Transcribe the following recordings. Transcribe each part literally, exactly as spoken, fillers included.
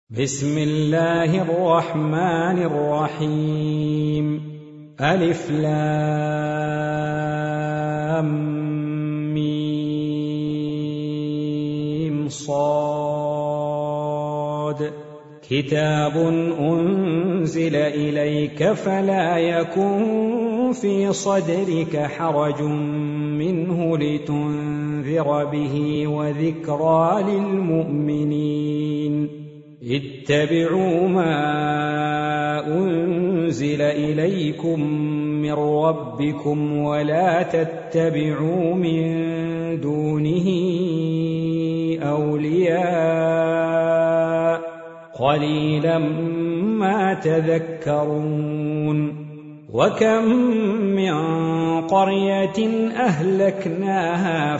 بسم الله الرحمن الرحيم. ألف لام ميم صاد. كتاب أنزل إليك فلا يكن في صدرك حرج منه لتنذر به وذكرى للمؤمنين. اتبعوا ما أنزل إليكم من ربكم ولا تتبعوا من دونه أولياء قليلا ما تذكرون. وكم من قرية أهلكناها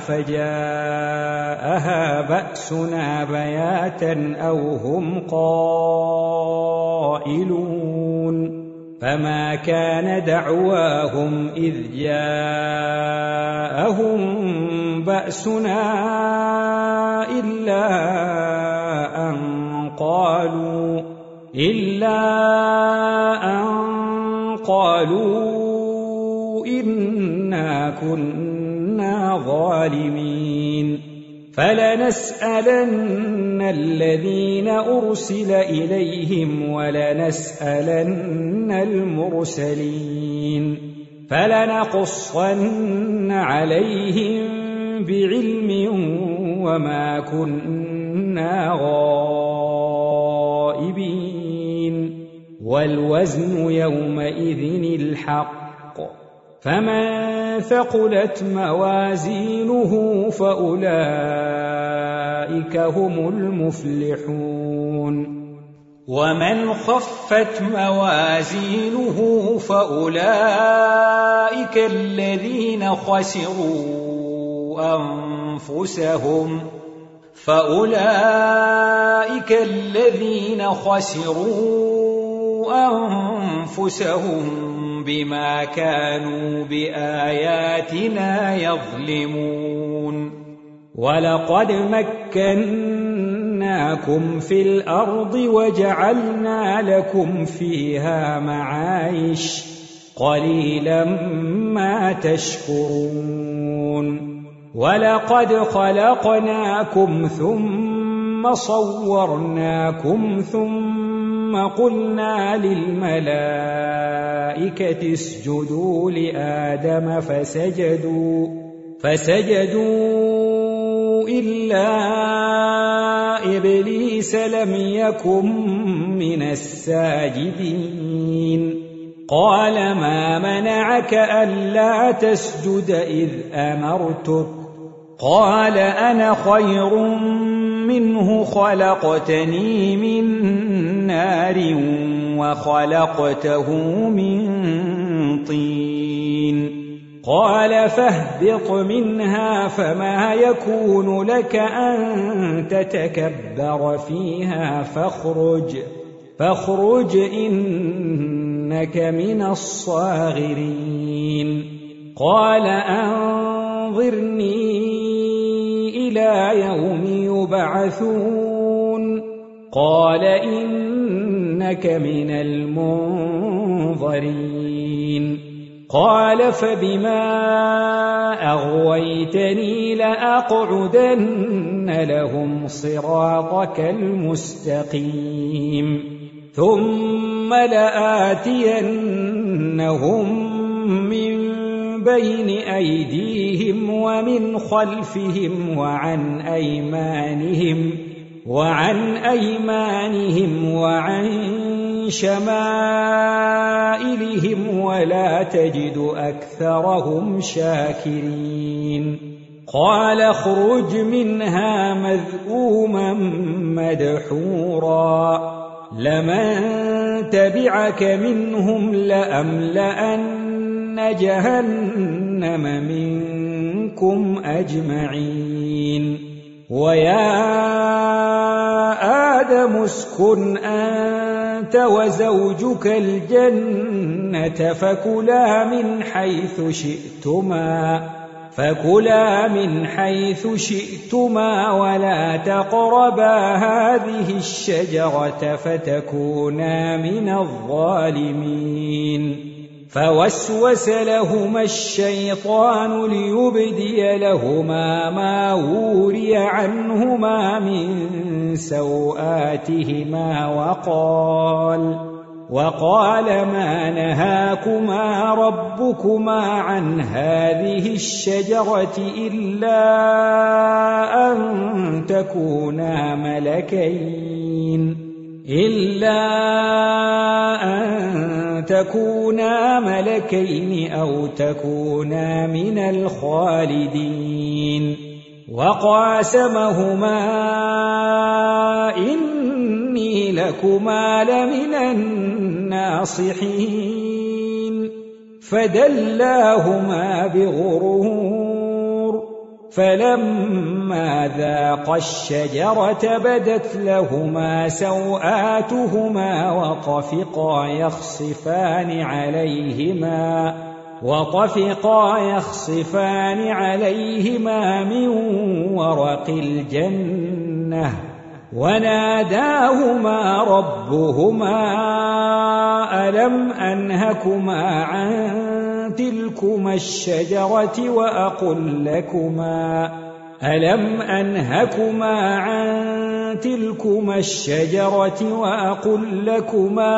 فجاءها بأسنا بياتا أو هم قائلون. فما كان دعواهم إذ جاءهم بأسنا إلا أن قالوا إلا أن قالوا إنا كنا ظالمين. فلنسألن الذين أرسل إليهم ولنسألن المرسلين فلنقصن عليهم بعلم وما كنا غائبين. والوزن يومئذ الحق. فمن ثقلت موازينه فأولئك هم المفلحون. ومن خفت موازينه فأولئك الذين خسروا أنفسهم فأولئك الذين خسروا أنفسهم بما كانوا بآياتنا يظلمون. ولقد مكناكم في الأرض وجعلنا لكم فيها معايش قليلا ما تشكرون. ولقد خلقناكم ثم صورناكم ثم قلنا للملائكة اسجدوا لآدم فسجدوا فسجدوا إلا إبليس لم يكن من الساجدين. قال ما منعك ألا تسجد إذ أمرتك؟ قال أنا خير منه خلقتني من نار وخلقته من طين. قال فاهبط منها فما يكون لك أن تتكبر فيها فاخرج فاخرج إنك من الصاغرين. قال أنظرني إلى يوم يبعثون. قال إنك من المنظرين. قال فبما أغويتني لأقعدن لهم صراطك المستقيم ثم لآتينهم من بين أيديهم ومن خلفهم وعن أيمانهم وعن أيمانهم وعن شمائلهم ولا تجد أكثرهم شاكرين. قال اخرج منها مذءوما مدحورا لمن تبعك منهم لأملأن جهنم منكم أجمعين. ويا آدم اسكن أنت وزوجك الجنة فكلا من حيث شئتما فكلا من حيث شئتما ولا تقربا هذه الشجرة فتكونا من الظالمين. فوسوس لهما الشيطان ليبدي لهما ما وري عنهما من سوآتهما وقال وقال ما نهاكما ربكما عن هذه الشجرة إلا أن تكونا ملكين إلا أن تكونا ملكين أو تكونا من الخالدين. وقاسمهما إني لكما لمن الناصحين فدلاهما بغرور فلما ذاقا الشجرة بدت لهما سوآتهما وطفقا يخصفان عليهما وطفقا يخصفان عليهما من ورق الجنة وناداهما ربهما ألم أنهكما عن تلكما الشجرة وأقل لكما ألم أنهكما عن تلكما الشجرة وأقل لكما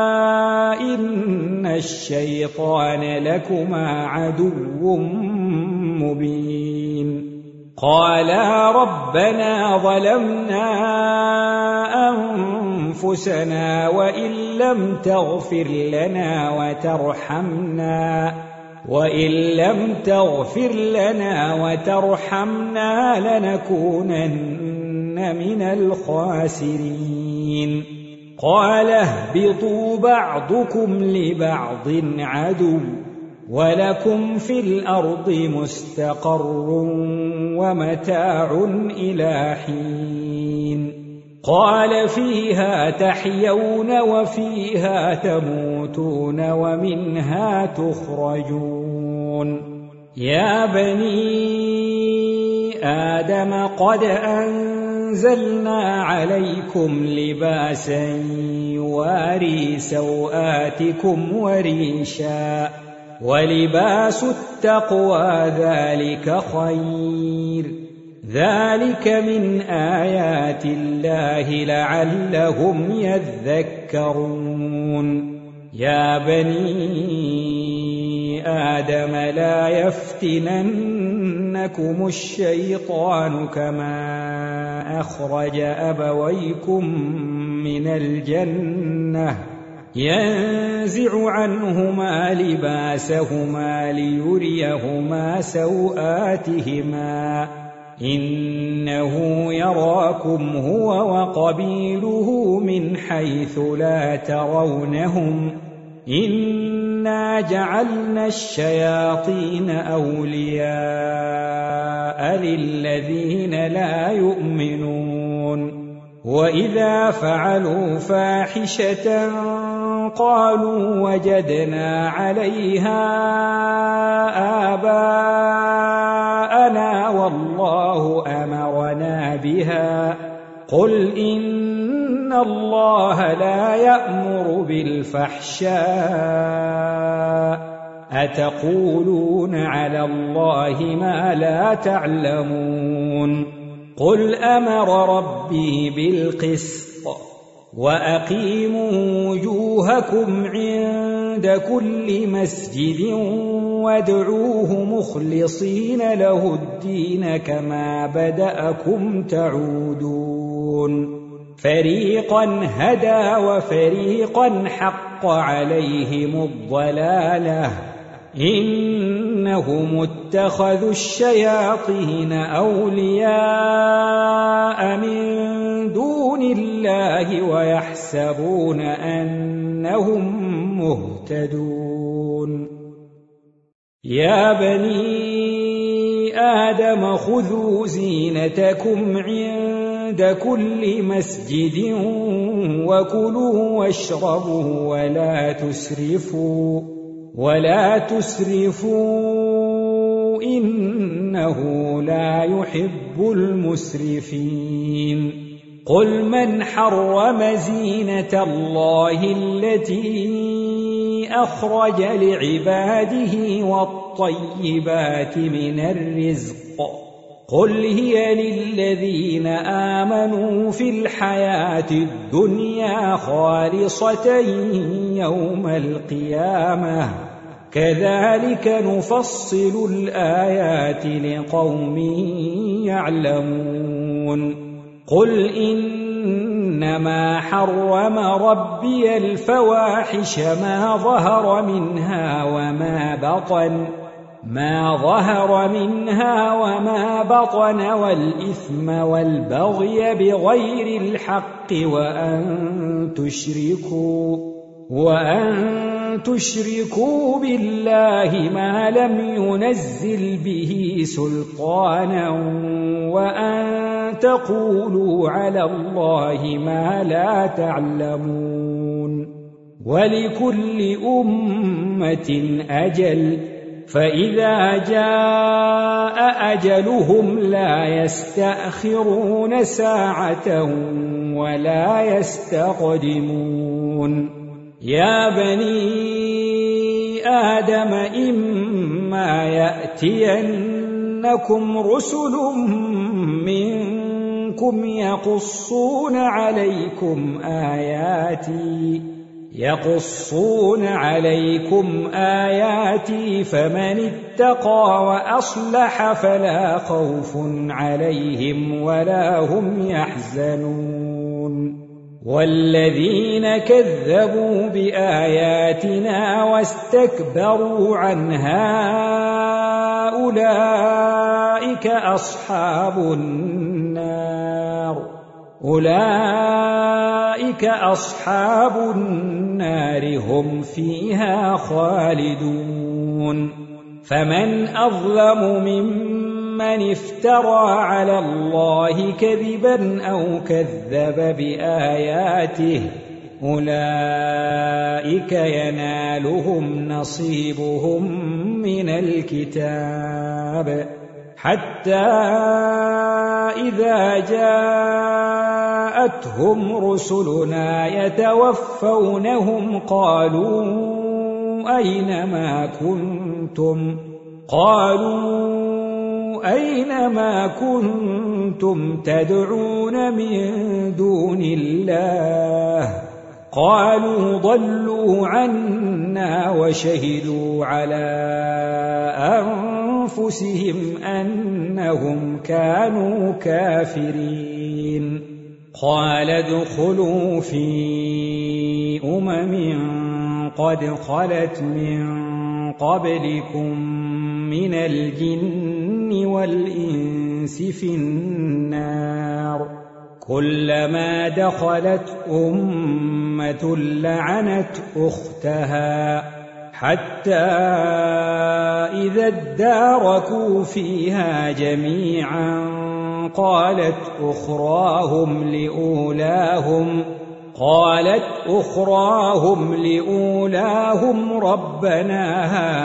إن الشيطان لكما عدو مبين. قالا ربنا ظلمنا أنفسنا وإن لم تغفر لنا وترحمنا وإن لم تغفر لنا وترحمنا لنكونن من الخاسرين. قال اهبطوا بعضكم لبعض عدو ولكم في الأرض مستقر ومتاع إلى حين. قال فيها تحيون وفيها تموتون ومنها تخرجون. يا بني آدم قد أنزلنا عليكم لباسا يواري سوآتكم وريشا ولباس التقوى ذلك خير ذلك من آيات الله لعلهم يذكرون. يا بني آدم لا يفتننكم الشيطان كما أخرج أبويكم من الجنة ينزع عنهما لباسهما ليريهما سوآتهما إنه يراكم هو وقبيله من حيث لا ترونهم إنا جعلنا الشياطين أولياء للذين لا يؤمنون. وإذا فعلوا فاحشة قالوا وجدنا عليها آباءنا والله أمرنا بها قل إن الله لا يأمر بالفحشاء أتقولون على الله ما لا تعلمون. قل أمر ربي بالقسط وأقيموا وجوهكم عند كل مسجد وادعوه مخلصين له الدين كما بدأكم تعودون. فريقا هدى وفريقا حق عليهم الضلالة إنهم اتخذوا الشياطين أولياء من دون الله ويحسبون أنهم مهتدون. يا بني آدم خذوا زينتكم عند كل مسجد وكلوا واشربوا ولا تسرفوا ولا تسرفوا إنه لا يحب المسرفين قل من حرم زينة الله التي أخرج لعباده والطيبات من الرزق قل هي للذين آمنوا في الحياة الدنيا خالصة يوم القيامة كذلك نفصل الآيات لقوم يعلمون قل إنما حرم ربي الفواحش ما ظهر منها وما بطن ما ظهر منها وما بطن والإثم والبغي بغير الحق وأن تشركوا وأن تشركوا بالله ما لم ينزل به سلطانا وأن تقولوا على الله ما لا تعلمون ولكل أمة أجل فإذا جاء أجلهم لا يستأخرون ساعة ولا يستقدمون يا بني آدم إما يأتينكم رسل منكم يقصون عليكم آياتي يقصون عليكم آياتي فمن اتقى وأصلح فلا خوف عليهم ولا هم يحزنون والذين كذبوا بآياتنا واستكبروا عنها أولئك أصحاب النار أولئك أصحاب النار هم فيها خالدون فمن أظلم ممن افترى على الله كذبا أو كذب بآياته أولئك ينالهم نصيبهم من الكتاب حتى إذا جاءتهم رسلنا يتوفونهم قالوا أين ما كنتم قالوا أين ما كنتم تدعون من دون الله قالوا ضلوا عنا وشهدوا على أنفسهم أنهم كانوا كافرين قال ادخلوا في أمم قد خلت من قبلكم من الجن والإنس في النار كلما دخلت أمة لعنت أختها حتى إذا اداركوا فيها جميعا قالت أخراهم لأولاهم قالت أخراهم لأولاهم ربنا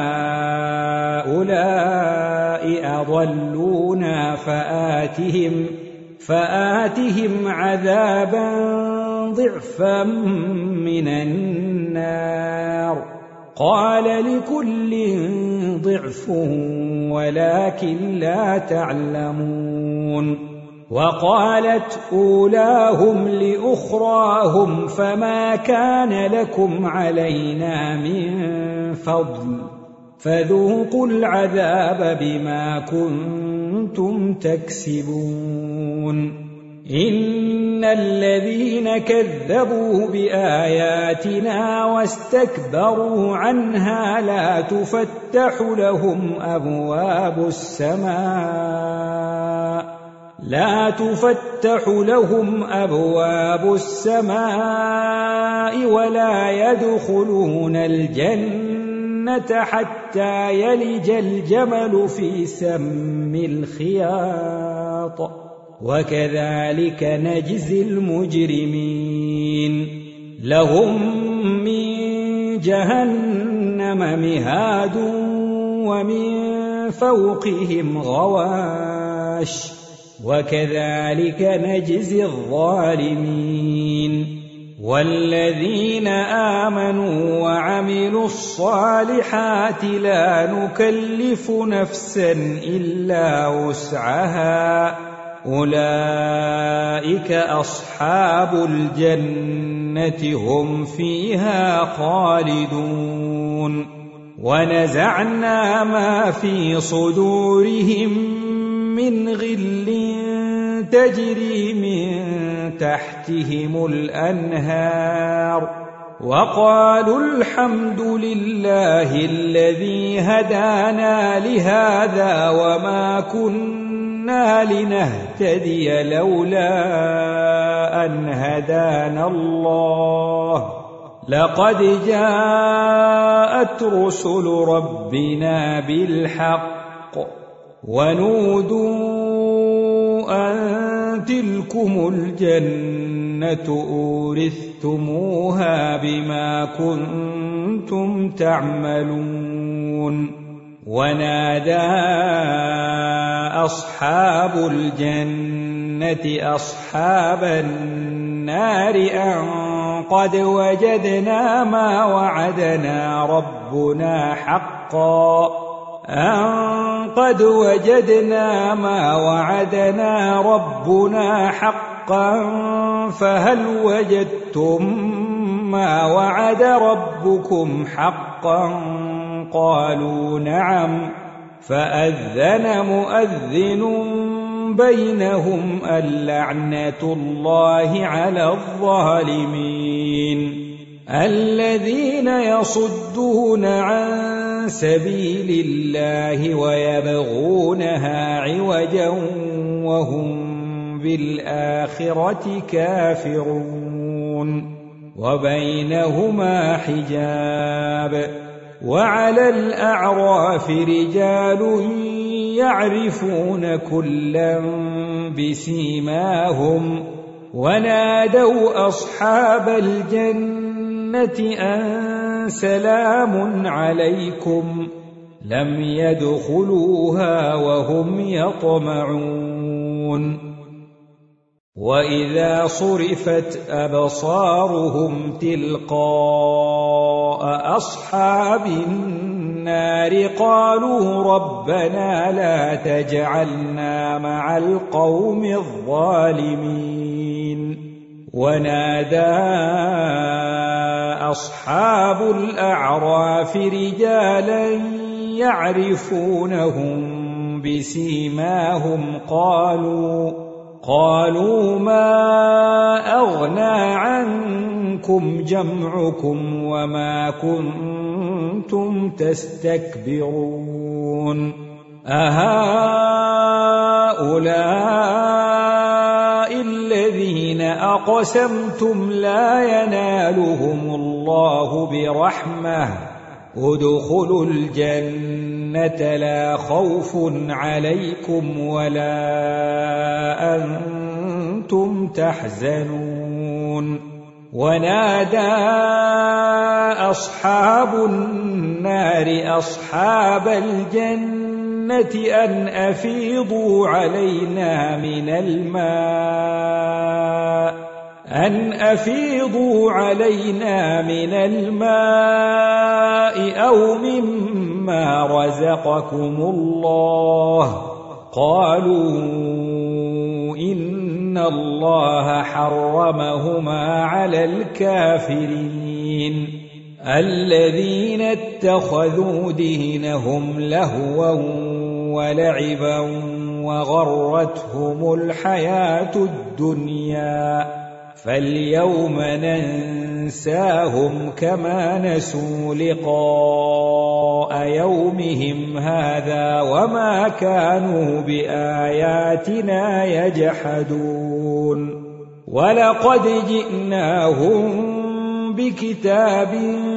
هؤلاء أضلونا فآتهم فآتهم عذابا ضعفا من النار قال لكل ضعف ولكن لا تعلمون وقالت أولاهم لأخراهم فما كان لكم علينا من فضل فذوقوا العذاب بما كنتم تكسبون إن الذين كذبوا بآياتنا واستكبروا عنها لا تفتح لهم أبواب السماء لا تفتح لهم أبواب السماء ولا يدخلون الجنة حتى يلج الجمل في سم الخياط وكذلك نجزي المجرمين لهم من جهنم مهاد ومن فوقهم غواش وكذلك نجزي الظالمين والذين آمنوا وعملوا الصالحات لا نكلف نفسا إلا وسعها أولئك أصحاب الجنة هم فيها خالدون ونزعنا ما في صدورهم من غل تجري من تحتهم الأنهار وقالوا الحمد لله الذي هدانا لهذا وما كنا لنهتدي لولا أن هدانا الله لقد جاءت رسل ربنا بالحق ونودوا أن تلكم الجنة أورثتموها بما كنتم تعملون ونادى أصحاب الجنة أصحاب النار أن قد وجدنا ما وعدنا ربنا حقا أن قد وجدنا ما وعدنا ربنا حقا فهل وجدتم ما وعد ربكم حقا قالوا نعم فأذن مؤذن بينهم اللعنة الله على الظالمين الذين يصدون عن سبيل الله ويبغونها عوجا وهم بالآخرة كافرون وبينهما حجاب وعلى الأعراف رجال يعرفون كلا بسيماهم ونادوا أصحاب الجنة أن سلام عليكم لم يدخلوها وهم يطمعون وإذا صرفت أبصارهم تلقاء أصحاب النار قالوا ربنا لا تجعلنا مع القوم الظالمين ونادى أصحاب الأعراف رجالا يعرفونهم بسيماهم قالوا قالوا ما أغنى عنكم جمعكم وما كنتم تستكبرون أهؤلاء الذين أقسمتم لا ينالهم الله برحمة ادخلوا الجنة لا خوف عليكم ولا أنتم تحزنون ونادى أصحاب النار أصحاب الجنة أن أفيضوا علينا من الماء أن أفيضوا علينا من الماء أو مما رزقكم الله قالوا إن الله حرمهما على الكافرين الذين اتخذوا دينهم لهوا ولعبا وغرتهم الحياة الدنيا فاليوم ننساهم كما نسوا لقاء يومهم هذا وما كانوا بآياتنا يجحدون ولقد جئناهم بكتاب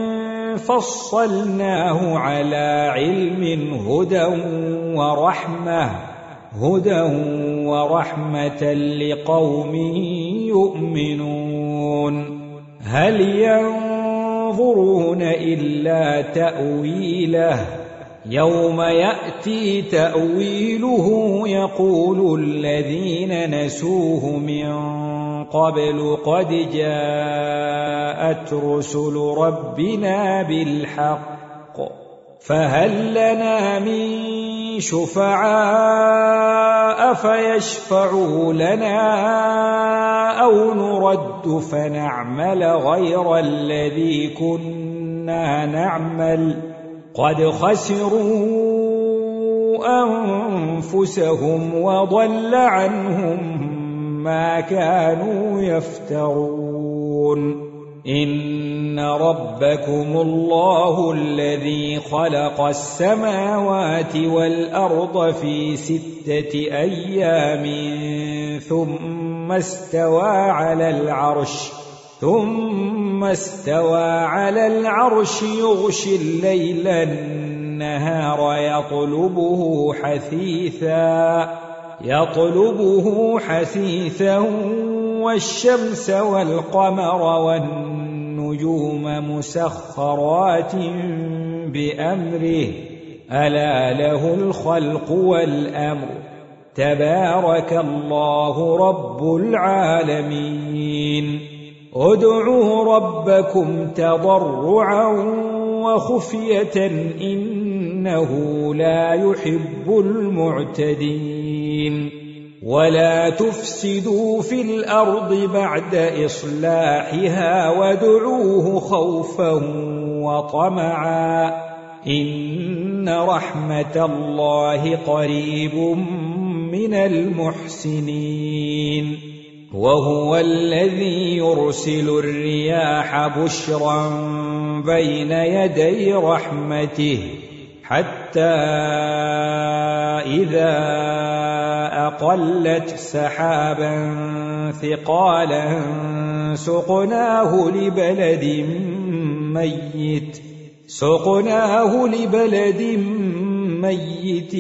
فصلناه على علم هدى ورحمة هدى ورحمة لقوم يؤمنون هل ينظرون إلا تأويله يوم يأتي تأويله يقول الذين نسوه من قبل قد جاءت رسل ربنا بالحق فهل لنا من شفعاء فيشفعوا لنا أو نرد فنعمل غير الذي كنا نعمل قد خسروا أنفسهم وضل عنهم ما كانوا يفترون إن ربكم الله الذي خلق السماوات والأرض في ستة أيام ثم استوى على العرش ثم استوى على العرش يغشي الليل النهار يطلبه حثيثا يطلبه حثيثا والشمس والقمر والنجوم مسخرات بأمره ألا له الخلق والأمر تبارك الله رب العالمين ادعوا ربكم تضرعا وخفية إنه لا يحب المعتدين ولا تفسدوا في الأرض بعد إصلاحها وادعوه خوفا وطمعا إن رحمة الله قريب من المحسنين وهو الذي يرسل الرياح بشرا بين يدي رحمته حتى إذا أقلت سحابا ثقالا سقناه لبلد ميت سقناه لبلد ميت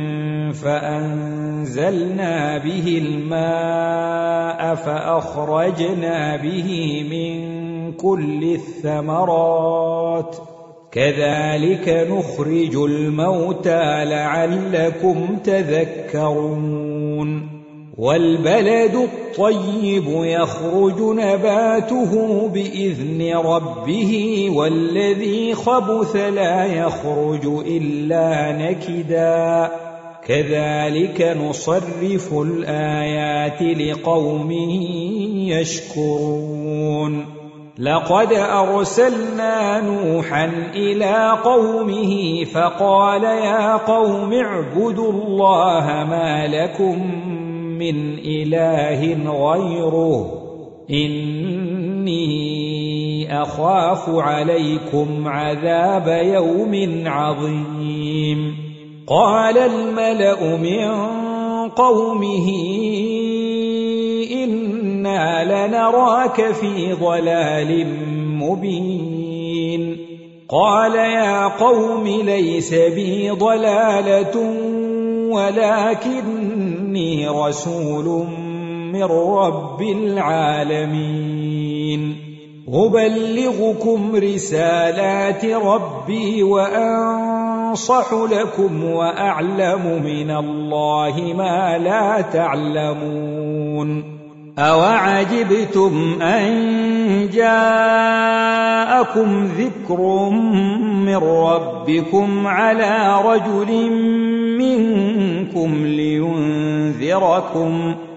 فأنزلنا به الماء فأخرجنا به من كل الثمرات كذلك نخرج الموتى لعلكم تذكرون والبلد الطيب يخرج نباته بإذن ربه والذي خبث لا يخرج إلا نكدا كذلك نصرف الآيات لقوم يشكرون لقد أرسلنا نوحا إلى قومه فقال يا قوم اعبدوا الله ما لكم من إله غيره إني أخاف عليكم عذاب يوم عظيم قال الملأ من قومه إنا لنراك في ضلال مبين قال يا قوم ليس بي ضلالة ولكني رسول من رب العالمين أبلغكم رسالات ربي وأنصح لكم وأعلم من الله ما لا تعلمون أوعجبتم أن جاءكم ذكر من ربكم على رجل منكم لينذركم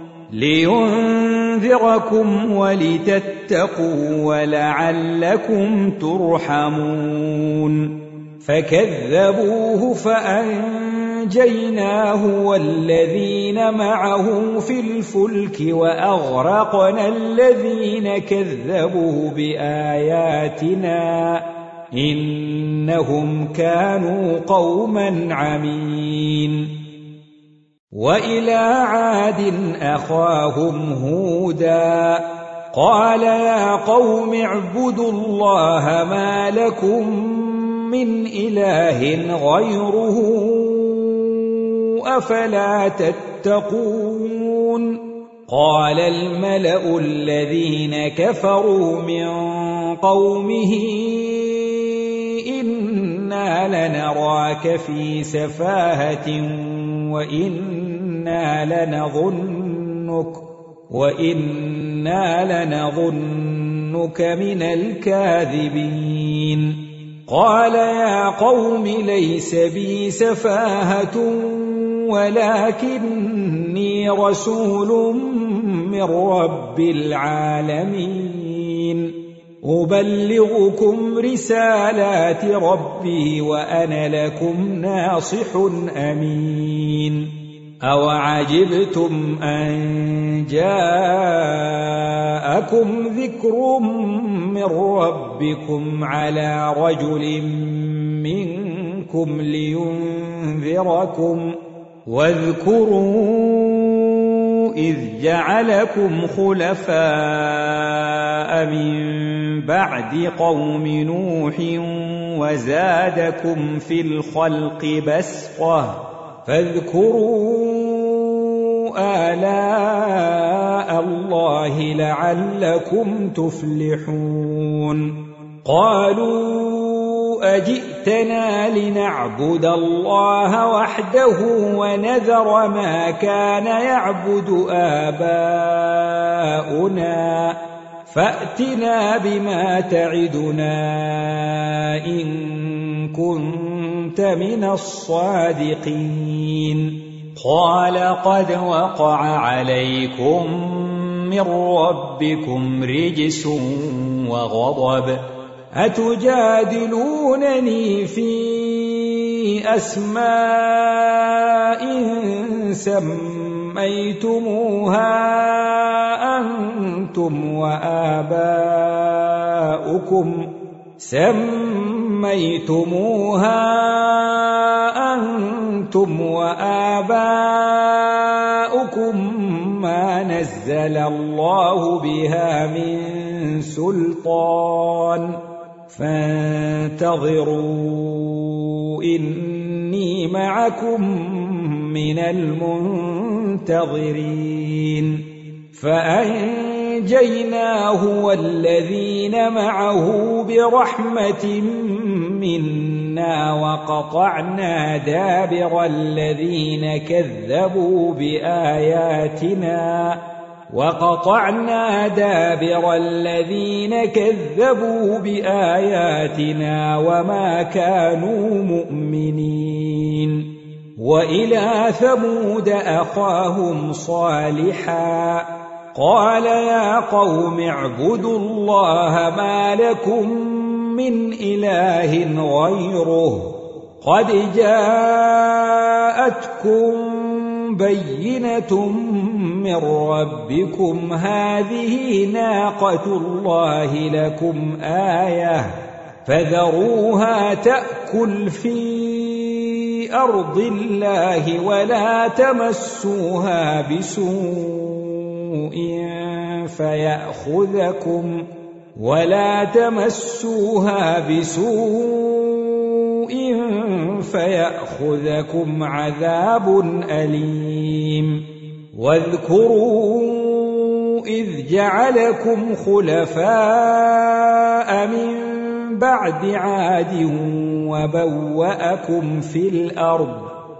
لينذركم ولتتقوا ولعلكم ترحمون فكذبوه فأنجيناه والذين معه في الفلك وأغرقنا الذين كذبوا بآياتنا إنهم كانوا قوما عمين وإلى عاد أخاهم هودا قال يا قوم اعبدوا الله ما لكم من إله غيره أفلا تتقون قال الملأ الذين كفروا من قومه إن إنا لنراك في سفاهة وإنا لنظنك وإنا لنظنك من الكاذبين قال يا قوم ليس بي سفاهة ولكني رسول من رب العالمين أبلغكم رسالات ربي وأنا لكم ناصح أمين أوعجبتم أن جاءكم ذكر من ربكم على رجل منكم لينذركم واذكروا إذ جعلكم خلفاء من بعد قوم نوح وزادكم في الخلق بسطة فاذكروا آلاء الله لعلكم تفلحون قالوا أجئتنا لنعبد الله وحده ونذر ما كان يعبد آباؤنا فأتنا بما تعدنا إن كنت من الصادقين قال قد وقع عليكم من ربكم رجس وغضب أتجادلونني في أسماء سميتموها أنتم وآباؤكم سميتموها أنتم وآباؤكم ما نزل الله بها من سلطان فانتظروا إني معكم من المنتظرين فأنجيناه والذين معه برحمة منا وقطعنا دابر الذين كذبوا بآياتنا وقطعنا دابر الذين كذبوا بآياتنا وما كانوا مؤمنين وإلى ثمود أخاهم صالحا قال يا قوم اعبدوا الله ما لكم من إله غيره قد جاءتكم بينة من ربكم هذه ناقة الله لكم آية فذروها تأكل في أرض الله ولا تمسوها بسوء فيأخذكم ولا تمسوها بسوء فيأخذكم عذاب أليم واذكروا إذ جعلكم خلفاء من بعد عاد وبوأكم في الأرض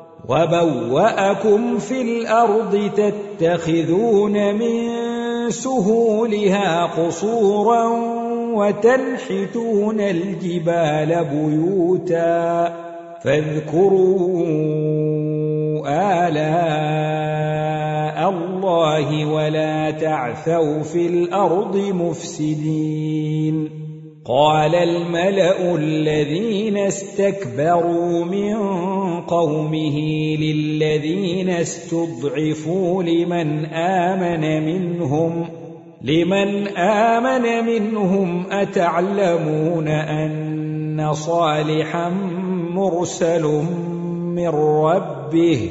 وبوأكم في الأرض تتخذون من سهولها قصورا وتنحتون الجبال بيوتا فاذكروا آلاء الله ولا تعثوا في الأرض مفسدين قال الملأ الذين استكبروا من قومه للذين استضعفوا لمن آمن منهم لمن آمن منهم أتعلمون أن صالحا مرسل من ربه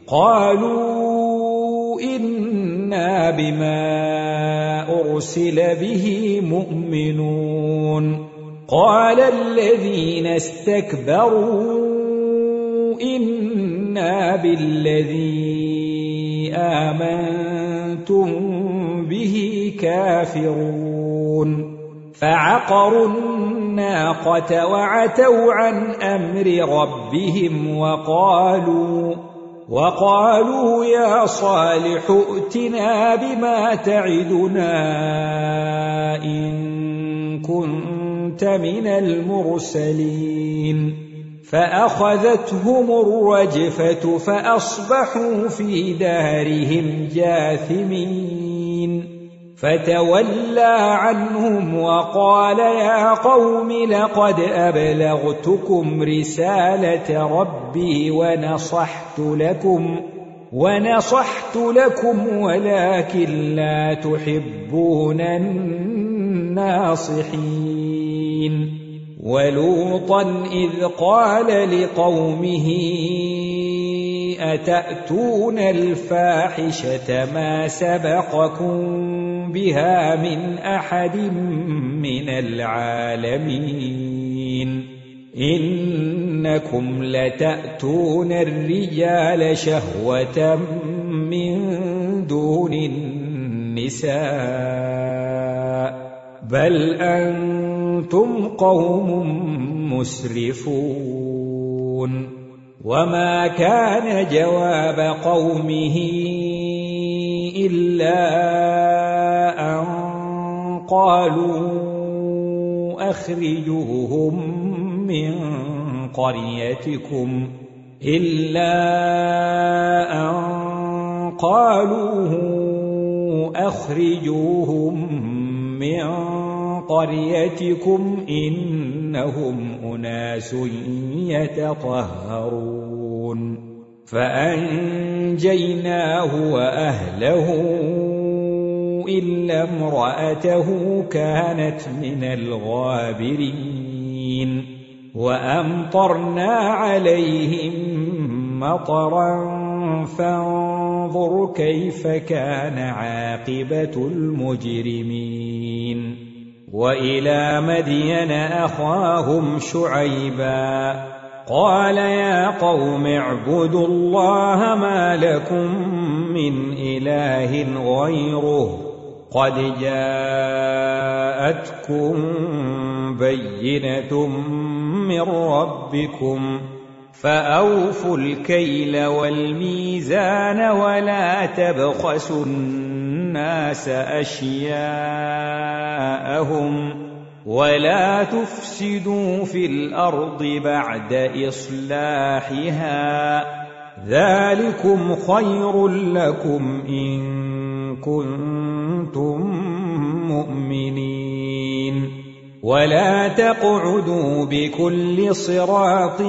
قالوا إنا بما أرسل به مؤمنون قال الذين استكبروا إنا بالذي آمنتم به كافرون فعقروا الناقة وعتوا عن أمر ربهم وقالوا وقالوا يا صالح ائتنا بما تعدنا إن كنت من المرسلين فأخذتهم الرجفة فأصبحوا في دارهم جاثمين فتولى عنهم وقال يا قوم لقد أبلغتكم رسالة ربي ونصحت لكم ونصحت لكم ولكن لا تحبون الناصحين ولوطا إذ قال لقومه أتأتون الفاحشة ما سبقكم بها من أحد من العالمين إنكم لتأتون الرجال شهوة من دون النساء بل أنتم قوم مسرفون وما كان جواب قومه إلا أن قالوا أخرجوهم من قريتكم إلا أن قالوا أخرجوهم من قريتكم إنهم أناس يتطهرون فأنجيناه وأهله إلا امرأته كانت من الغابرين وأمطرنا عليهم مطرا فانظر كيف كان عاقبة المجرمين وإلى مدين أخاهم شعيبا قال يا قوم اعبدوا الله ما لكم من إله غيره قد جاءتكم بينة من ربكم فأوفوا الكيل والميزان ولا تبخسوا الناس أشياءهم ولا تفسدوا في الأرض بعد إصلاحها ذلكم خير لكم إن كنتم مؤمنين ولا تقعدوا بكل صراط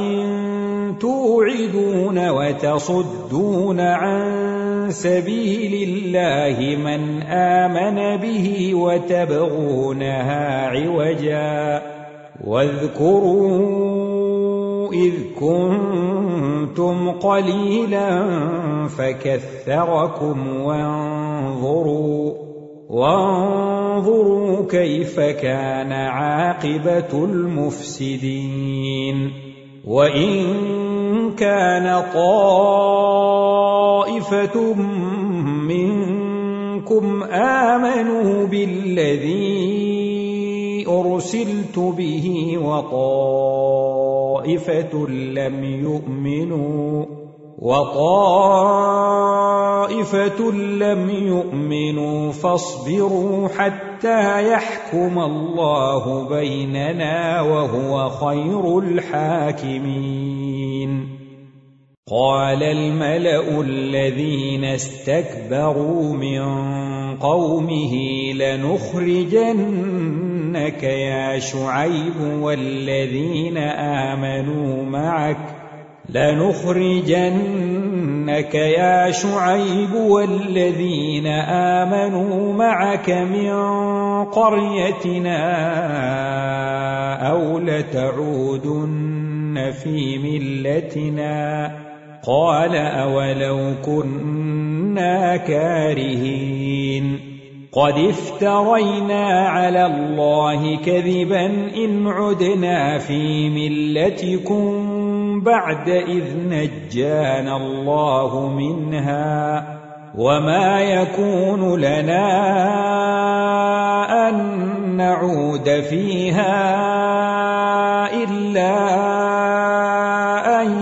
توعدون وتصدون عن سبيل الله من آمن به وتبغونها عوجا واذكروا إذ كنتم قليلا فكثركم وانظروا وانظروا كيف كان عاقبة المفسدين وإن كان طائفة منكم آمنوا بالذي أرسلت به وطائفة لم يؤمنوا وطائفة لم يؤمنوا فاصبروا حتى يحكم الله بيننا وهو خير الحاكمين قال الملأ الذين استكبروا من قومه لنخرجنك يا شعيب والذين آمنوا معك لنخرجنك يا شعيب والذين آمنوا معك من قريتنا أو لتعودن في ملتنا قال أولو كنا كارهين قد افترينا على الله كذبا إن عدنا في ملتكم بعد إذ نجانا الله منها وما يكون لنا أن نعود فيها إلا أن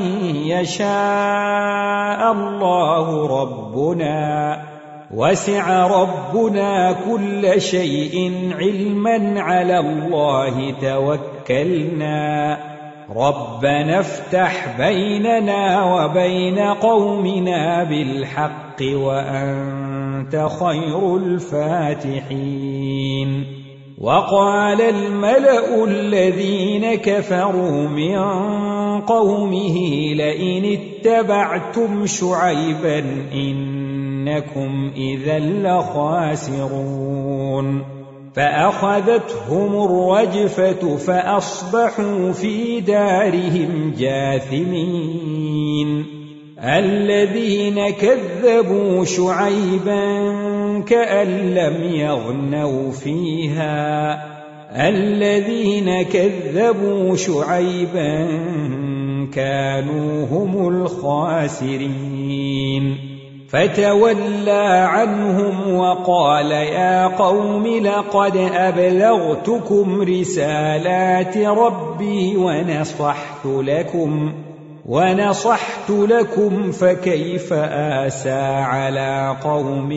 يشاء الله ربنا، وسع ربنا كل شيء علما، على الله توكلنا. ربنا افتح بيننا وبين قومنا بالحق وأنت خير الفاتحين. وقال الملأ الذين كفروا من قومه لئن اتبعتم شعيبا إنكم إذا لخاسرون. فأخذتهم الرجفة فأصبحوا في دارهم جاثمين. الذين كذبوا شعيبا كأن لم يغنوا فيها، الذين كذبوا شعيبا كانوا هم الخاسرين. فتولى عنهم وقال يا قوم لقد أبلغتكم رسالات ربي ونصحت لكم ونصحت لكم فكيف آسى على قوم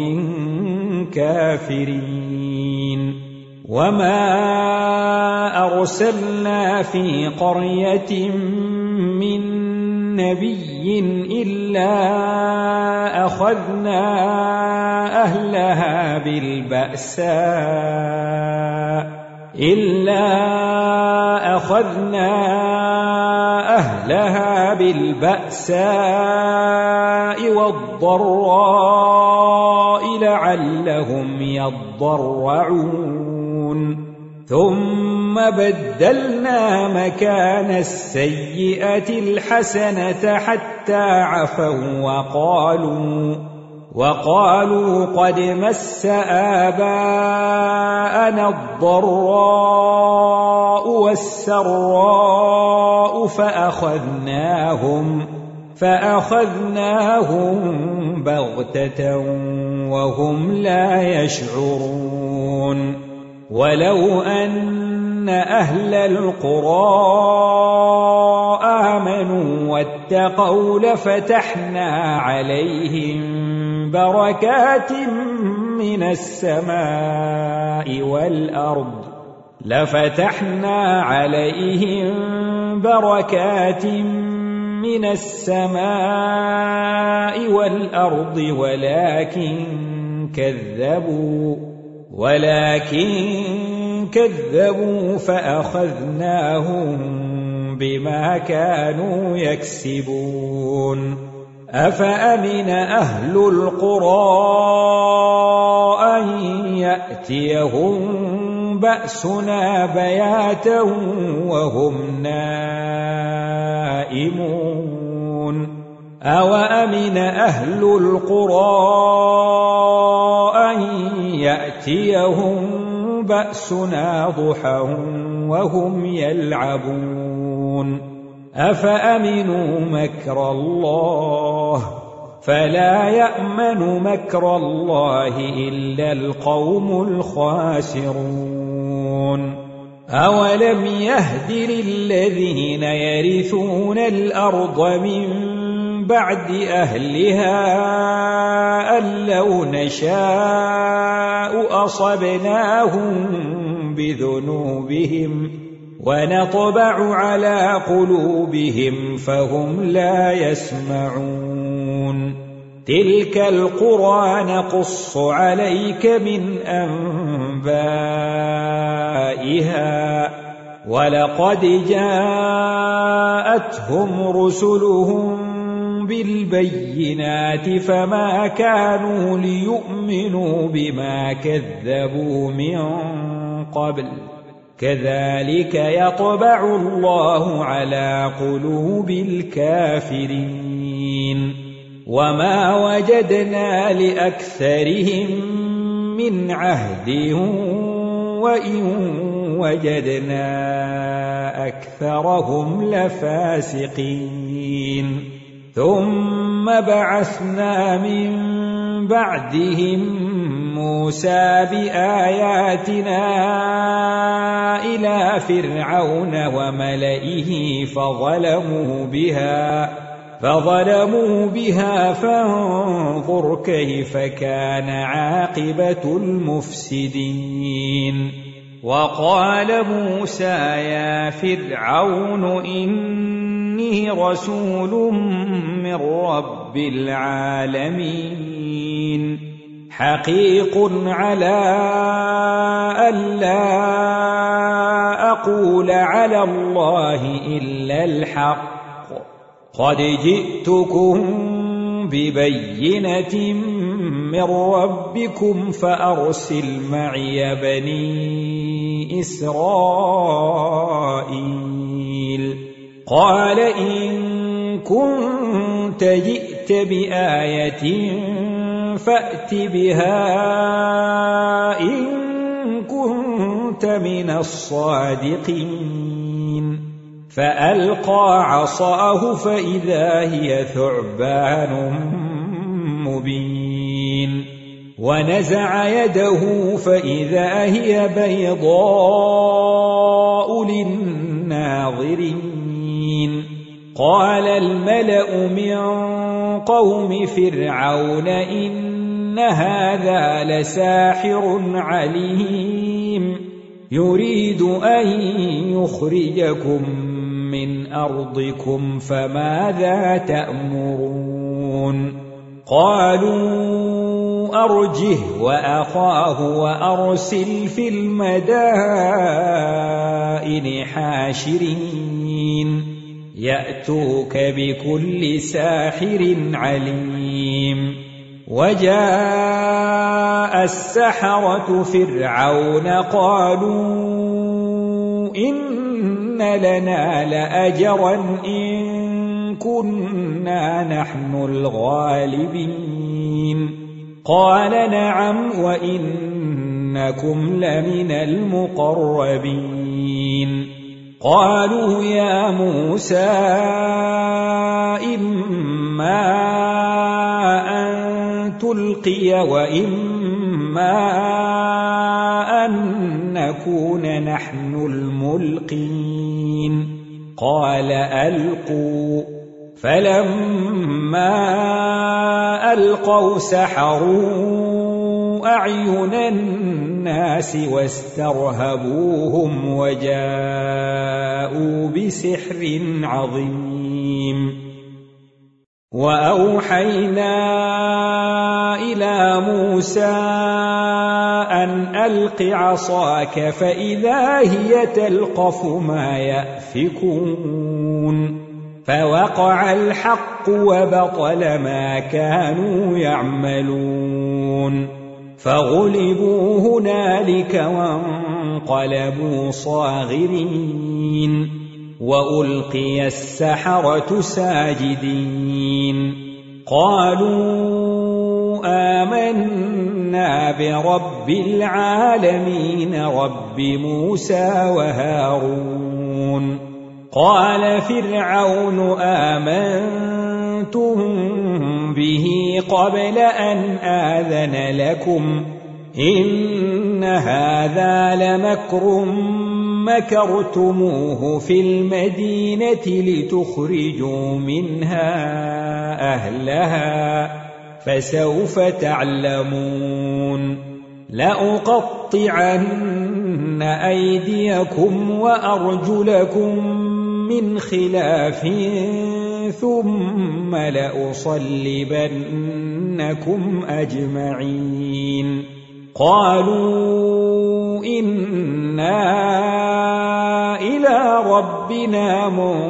كافرين. وما أرسلنا في قرية من نبي إلا أخذنا أهلها بالبأساء إلا أخذنا أهلها بالبأساء والضراء لعلهم يضرعون. ثم بدلنا مكان السيئة الحسنة حتى عفوا وقالوا وقالوا قد مس آباءنا الضراء والسراء فأخذناهم فأخذناهم بغتة وهم لا يشعرون. ولو أن أهل القرى آمنوا واتقوا لفتحنا عليهم بركات من السماء والأرض لفتحنا عليهم بركات من السماء والأرض ولكن كذبوا ولكن كذبوا فأخذناهم بما كانوا يكسبون. أفأمن أهل القرى أن يأتيهم بأسنا بياتا وهم نائمون. أوأمن أهل القرى أن يأتيهم بأسنا ضحى وهم يلعبون. أفأمنوا مكر الله فلا يأمن مكر الله إلا القوم الخاسرون. أولم يهد للذين يرثون الأرض من بعد أهلها أن لو نشاء أصبناهم بذنوبهم ونطبع على قلوبهم فهم لا يسمعون. تلك القرى نقص عليك من أنبائها ولقد جاءتهم رسلهم بالبينات فما كانوا ليؤمنوا بما كذبوا من قبل كذلك يطبع الله على قلوب الكافرين. وما وجدنا لأكثرهم من عهد وإن وجدنا أكثرهم لفاسقين. ثم بعثنا من بعدهم موسى بآياتنا إلى فرعون وملئه فظلموا بها فظلموا بها فانظر كيف كان عاقبة المفسدين. وقال موسى يا فرعون إني رسول من رب العالمين حقيق على ألا أقول على الله إلا الحق قد جئتكم ببينة من ربكم فأرسل معي بني إسرائيل. قال إن كنت جئت بآية فأت بها إن كنت من الصادقين. فألقى عصاه فإذا هي ثعبان مبين ونزع يده فإذا هي بيضاء للناظرين. قال الملأ من قوم فرعون إن هذا لساحر عليم يريد أن يخرجكم من أرضكم فماذا تأمرون؟ قالوا أرجه وأخاه وأرسل في المدائن حاشرين يأتوك بكل ساحر عليم. وجاء السحرة فرعون قالوا إن لنا لأجرا إن كنا نحن الغالبين. قال نعم وإنكم لمن المقربين. قالوا يا موسى إما أن تلقي وإما أن نكون نحن الملقين. قال ألقوا. فلما ألقوا سحروا أعين الناس واسترهبوهم وجاءوا بسحر عظيم. وأوحينا إلى موسى أن ألق عصاك فإذا هي تلقف ما يأفكون. فوقع الحق وبطل ما كانوا يعملون. فغلبوا هنالك وانقلبوا صاغرين. وألقي السحرة ساجدين. قالوا آمنا برب العالمين رب موسى وهارون. قال فرعون آمنتم به قبل أن آذن لكم إن هذا لمكر مكرتموه في المدينة لتخرجوا منها أهلها فسوف تعلمون. لأقطعن أيديكم وأرجلكم من خلاف ثم لأصلبنكم أجمعين. قالوا إنا إلى ربنا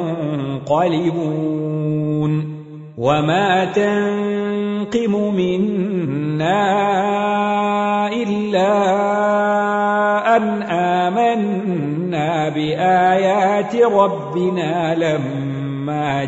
منقلبون. وما تنقم منا إلا أن آمنا بآيات ربنا لما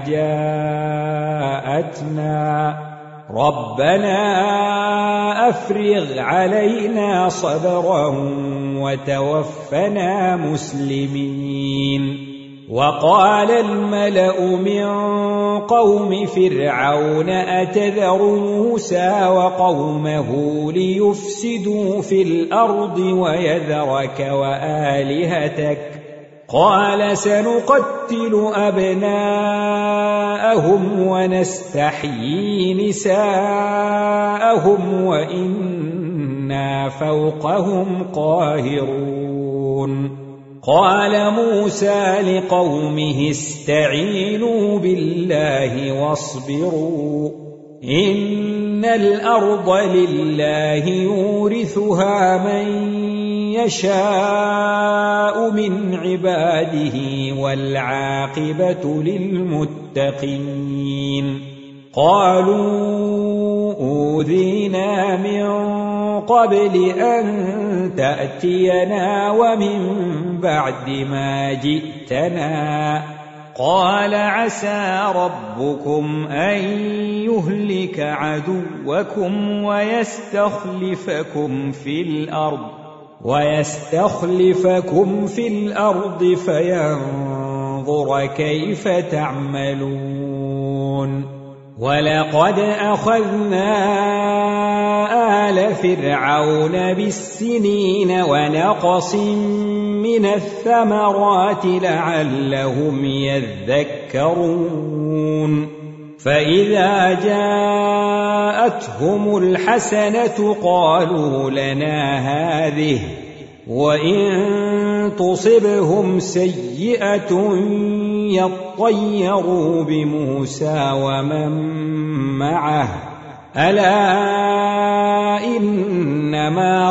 جاءتنا ربنا أفرغ علينا صبرا وتوفنا مسلمين. وقال الملأ من قوم فرعون أتذر موسى وقومه ليفسدوا في الأرض ويذرك وآلهتك قال سنقتل أبناءهم ونستحيي نساءهم وإنا فوقهم قاهرون قال موسى لقومه استعينوا بالله واصبروا إن الأرض لله يورثها من يشاء من عباده والعاقبة للمتقين قالوا أوذينا من قبل أن تأتينا ومن بعد ما جئتنا قال عسى ربكم أن يهلك عدوكم ويستخلفكم في الأرض ويستخلفكم في الأرض فينظر كيف تعملون ولقد أخذنا آل فرعون بالسنين ونقص من الثمرات لعلهم يذكرون فإذا جاءتهم الحسنة قالوا لنا هذه وإن تصبهم سيئة يطيروا بموسى ومن معه ألا إنما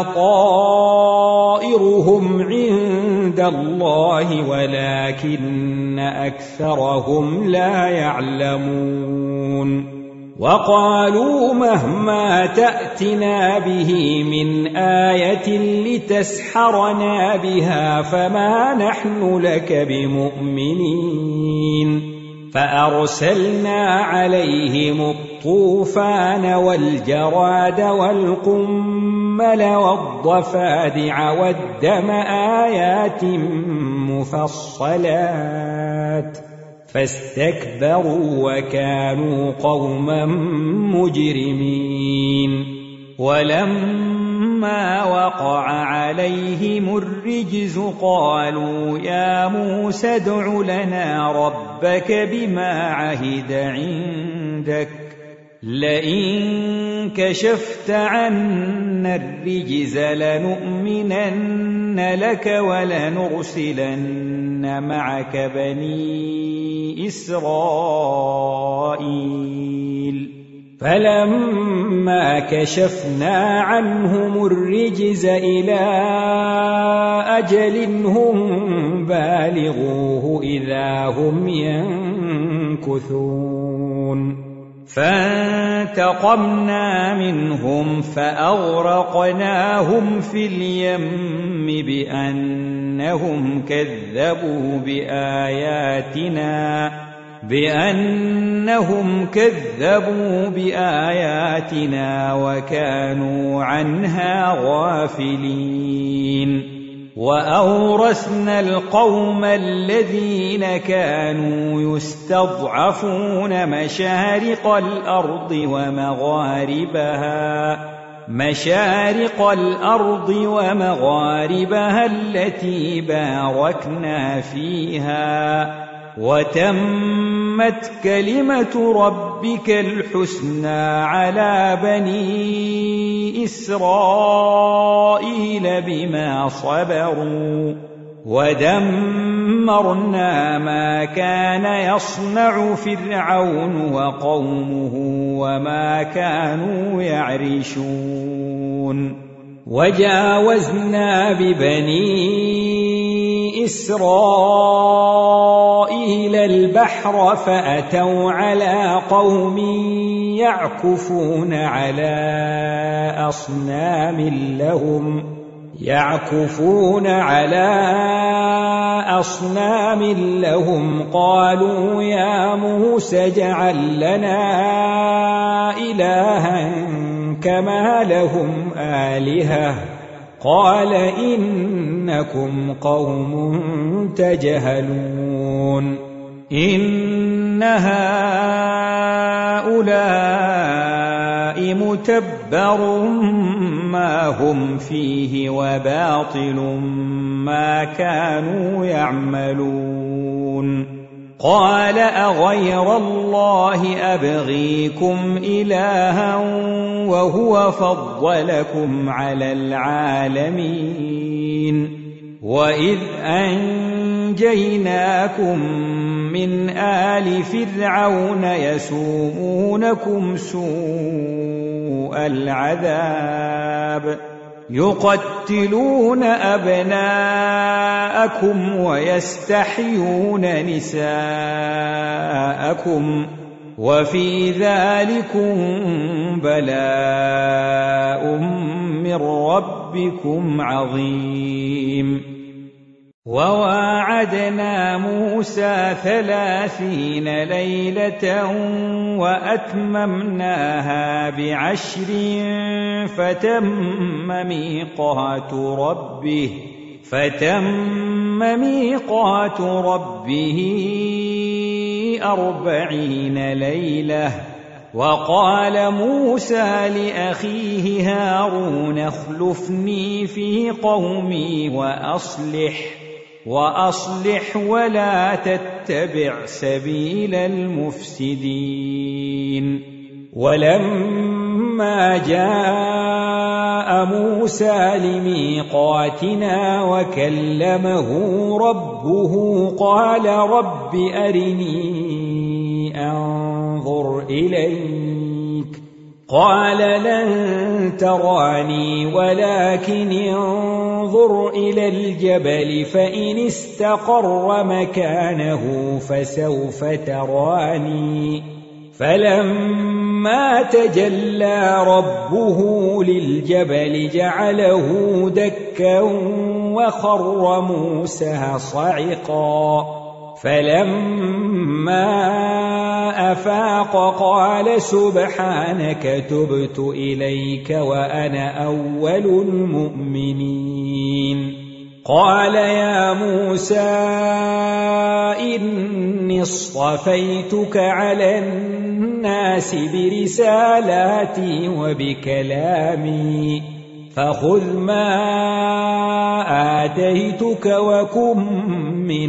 طائرهم عند الله ولكن أكثرهم لا يعلمون وقالوا مهما تأتنا به من آية لتسحرنا بها فما نحن لك بمؤمنين فأرسلنا عليهم الطوفان والجراد والقمل والضفادع والدم آيات مفصلات فاستكبروا وكانوا قوما مجرمين ولما وقع عليهم الرجز قالوا يا موسى ادع لنا ربك بما عهد عندك لئن كشفت عنا الرجز لنؤمنن لك ولنرسلن معك بني إسرائيل فلما كشفنا عنهم الرجز إلى أجل هم بالغوه إذا هم ينكثون فانتقمنا منهم فأغرقناهم في اليم بأنهم كذبوا بآياتنا بأنهم كذبوا بآياتنا وكانوا عنها غافلين وأورثنا القوم الذين كانوا يستضعفون مشارق الأرض ومغاربها مشارق الأرض ومغاربها التي باركنا فيها وتمت كلمة ربك الحسنى على بني إسرائيل بما صبروا ودمرنا ما كان يصنع فرعون وقومه وما كانوا يعرشون وجاوزنا ببني إسرائيل البحر فأتوا على قوم يعكفون على أصنام لهم يعكفون على أصنام لهم قالوا يا موسى اجعل لنا إلها كما لهم آلهة قال إنكم قوم تجهلون إن هؤلاء متبر ما هم فيه وباطل ما كانوا يعملون قال أغير الله أبغيكم إلها وهو فضلكم على العالمين وإذ أنجيناكم من آل فرعون يسومونكم سوء العذاب يقتلون أبناءكم ويستحيون نساءكم وفي ذلكم بلاء من ربكم عظيم وواعدنا موسى ثلاثين ليلة وأتممناها بعشر فتم ميقات ربه فتم ميقات ربه أربعين ليلة وقال موسى لأخيه هارون اخلفني في قومي وأصلح وأصلح ولا تتبع سبيل المفسدين ولما جاء موسى لميقاتنا وكلمه ربه قال رب أرني أنظر إليك قال لن تراني ولكن انظر إلى الجبل فإن استقر مكانه فسوف تراني فلما تجلى ربه للجبل جعله دكا وخر موسى صعقا فلما أفاق قال سبحانك تبت إليك وأنا أول المؤمنين قال يا موسى إني اصطفيتك على الناس برسالاتي وبكلامي فخذ ما آتيتك وكن من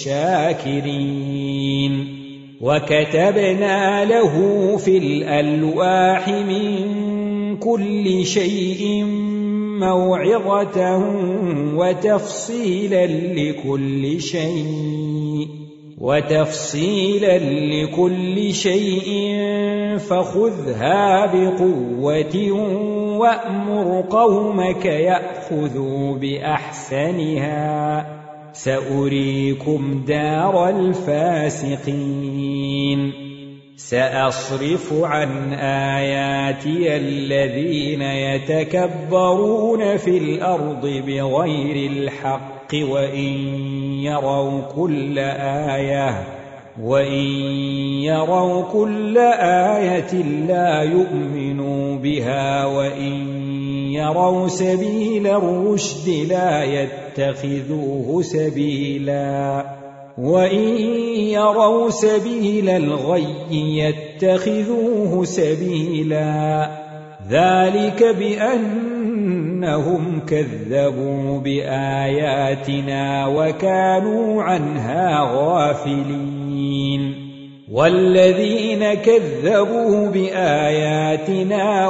الشاكرين وكتبنا له في الألواح من كل شيء موعظة وتفصيلا لكل شيء وتفصيلا لكل شيء فخذها بقوة وأمر قومك يأخذوا بأحسنها سأريكم دار الفاسقين سأصرف عن آياتي الذين يتكبرون في الأرض بغير الحق وإن يروا كل آية وإن يروا كل آية لا يؤمنوا بها وإن يروا سبيل الرشد لا يتخذوه سبيلا وإن يروا سبيل الغي يتخذوه سبيلا ذلك بأنهم كذبوا بآياتنا وكانوا عنها غافلين والذين كذبوا بآياتنا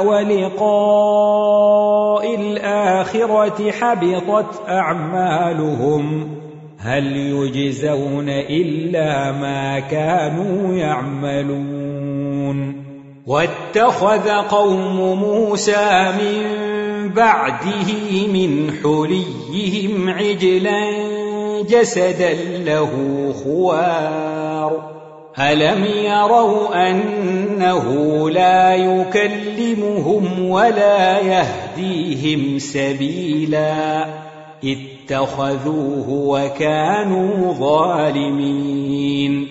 ولقاء الآخرة حبطت أعمالهم هل يجزون إلا ما كانوا يعملون واتخذ قوم موسى من بعده من حليهم عجلا جسدا له خوار ألم يروا أنه لا يكلمهم ولا يهديهم سبيلا اتخذوه وكانوا ظالمين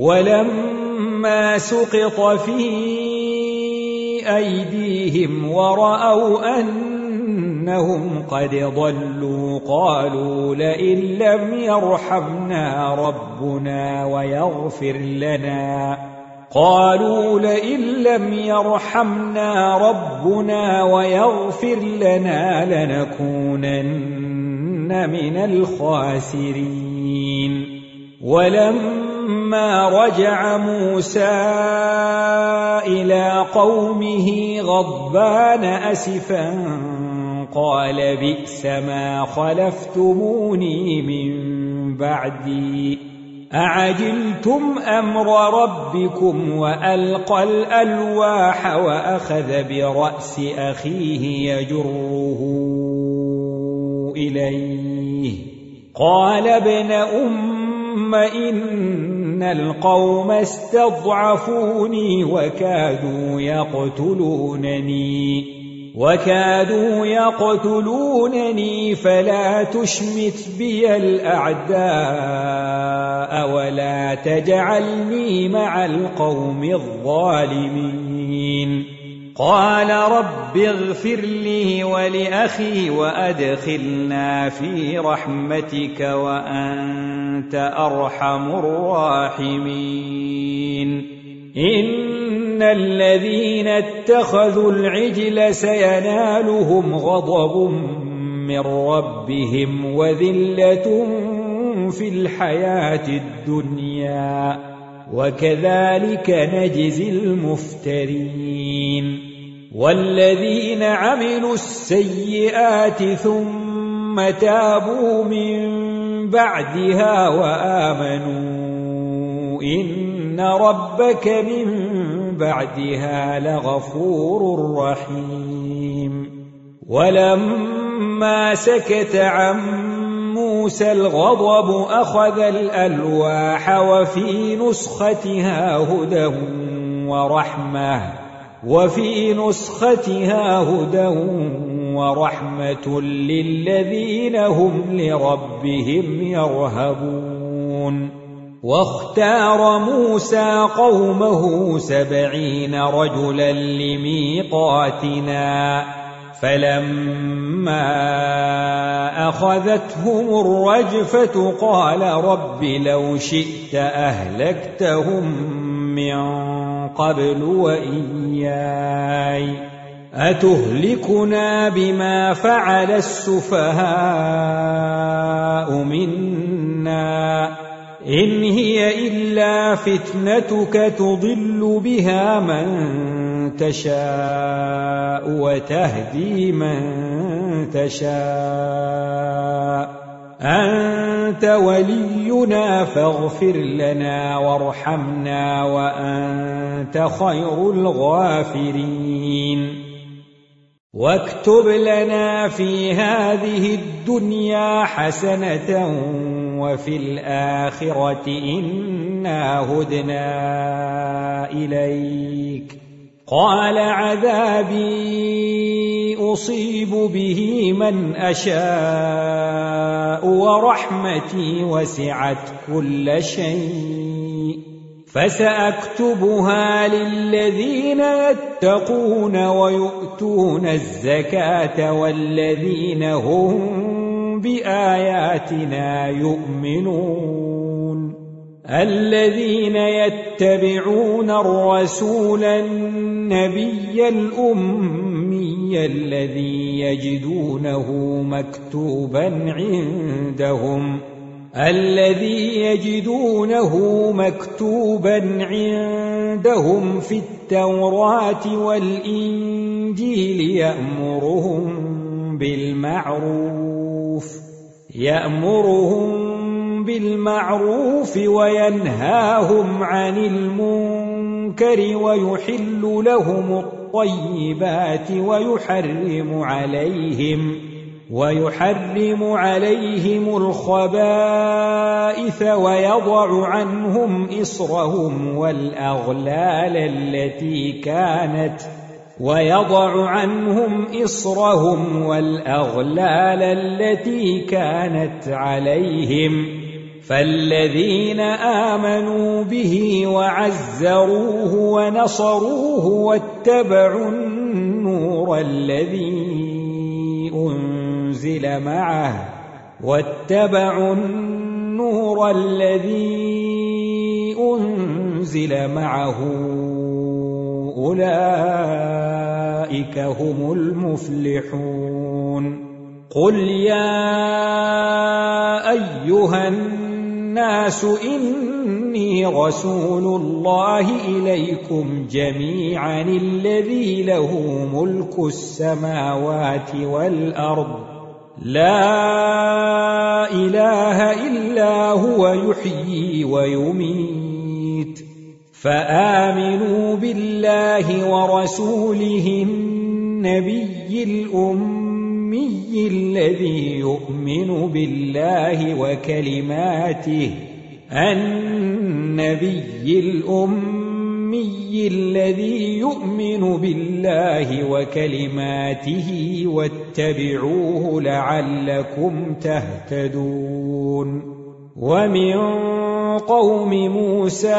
ولما سقط في أيديهم ورأوا أن إنهم قد ضلوا قالوا لئن لم يرحمنا ربنا ويغفر لنا قالوا لئن لم يرحمنا ربنا ويغفر لنا لنكونن من الخاسرين. ولما رجع موسى إلى قومه غضبان أسفا قال بئس ما خلفتموني من بعدي أعجلتم أمر ربكم وألقى الألواح وأخذ برأس أخيه يجره إليه قال ابن أم إن القوم استضعفوني وكادوا يقتلونني وكادوا يقتلونني فلا تشمت بي الأعداء ولا تجعلني مع القوم الظالمين. قال رب اغفر لي ولأخي وأدخلنا في رحمتك وأنت أرحم الراحمين. إن الذين اتخذوا العجل سينالهم غضب من ربهم وذلة في الحياة الدنيا وكذلك نجزي المفترين. والذين عملوا السيئات ثم تابوا من بعدها وآمنوا إن ربك من بعدها لغفور رحيم. ولما سكت عن موسى الغضب أخذ الألواح وفي نسختها هدى ورحمة وفي نسختها هدى ورحمة للذين هم لربهم يرهبون. واختار موسى قومه سبعين رجلا لميقاتنا فلما أخذتهم الرجفة قال رب لو شئت أهلكتهم من قبل وإياي أتهلكنا بما فعل السفهاء منا إن هي إلا فتنتك تضل بها من تشاء وتهدي من تشاء أنت ولينا فاغفر لنا وارحمنا وأنت خير الغافرين. واكتب لنا في هذه الدنيا حسنة وفي الآخرة إنا هدنا إليك قال عذابي أصيب به من أشاء ورحمتي وسعت كل شيء فسأكتبها للذين يتقون ويؤتون الزكاة والذين هم بآياتنا يؤمنون. الذين يتبعون الرسول النبي الأمي الذي يجدونه مكتوبا عندهم الذي يجدونه مكتوبا عندهم في التوراة والإنجيل يأمرهم بالمعروف يأمرهم بالمعروف وينهاهم عن المنكر ويحل لهم الطيبات ويحرم عليهم ويحرم عليهم الخبائث ويضع عنهم إصرهم والأغلال التي كانت ويضع عنهم إصرهم والأغلال التي كانت عليهم فالذين آمنوا به وعزروه ونصروه واتبعوا النور الذي أنزل معه واتبعوا النور الذي أنزل معه أولئك هم المفلحون قل يا أيها الناس إني رسول الله إليكم جميعا الذي له ملك السماوات والأرض لا إله إلا هو يحيي ويميت فآمنوا بالله ورسوله النبي الأمي الذي يؤمن بالله وكلماته النبي الأمي الذي يؤمن بالله وكلماته واتبعوه لعلكم تهتدون ومن قوم موسى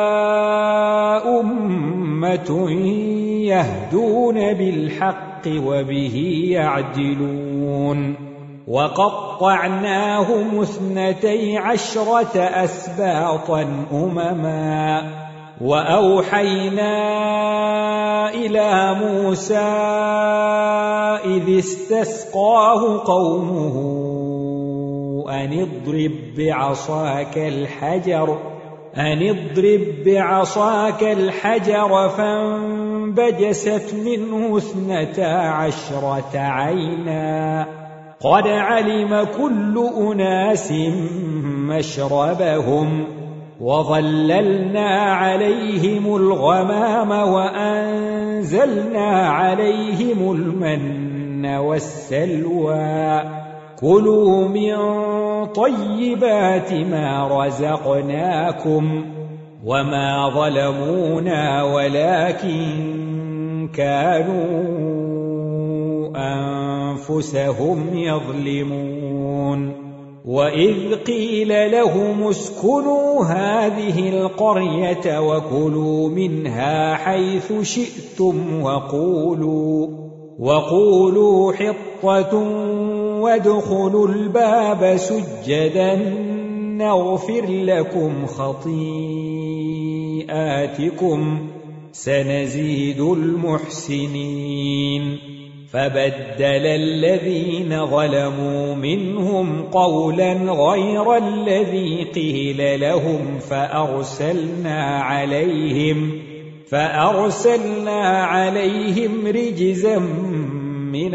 أمة يهدون بالحق وبه يعدلون وقطعناهم اثنتي عشرة أسباطا أمما وأوحينا إلى موسى إذ استسقاه قومه أن اضرب بعصاك الحجر أن اضرب بعصاك الحجر فانبجست منه اثنتا عشرة عينا قد علم كل أناس مشربهم وظللنا عليهم الغمام وأنزلنا عليهم المن والسلوى كلوا من طيبات ما رزقناكم وما ظلمونا ولكن كانوا أنفسهم يظلمون وإذ قيل لهم اسكنوا هذه القرية وكلوا منها حيث شئتم وقولوا وقولوا حطة وادخلوا الباب سجدا نغفر لكم خطيئاتكم سنزيد المحسنين فبدل الذين ظلموا منهم قولا غير الذي قيل لهم فأرسلنا عليهم فأرسلنا عليهم رجزا من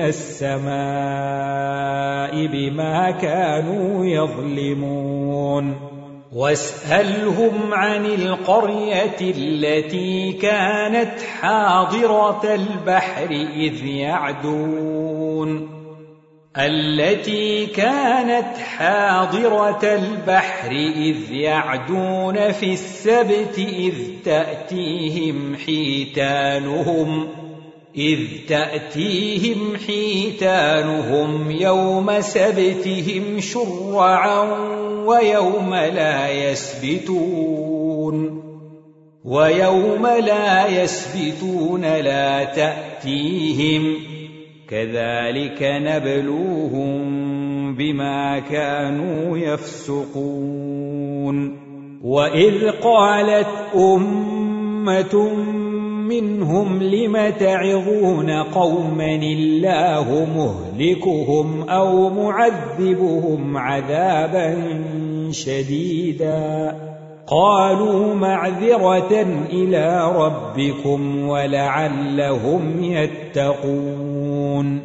السماء بما كانوا يظلمون واسألهم عن القرية التي كانت حاضرة البحر إذ يعدون التي كانت حاضرة البحر إذ يعدون في السبت إذ تأتيهم حيتانهم إذ تأتيهم حيتانهم يوم سبتهم شرعا ويوم لا يسبتون ويوم لا يسبتون لا تأتيهم كذلك نبلوهم بما كانوا يفسقون وإذ قالت أمة منهم لم تعظون قوما الله مهلكهم أو معذبهم عذابا شديدا قالوا معذرة إلى ربكم ولعلهم يتقون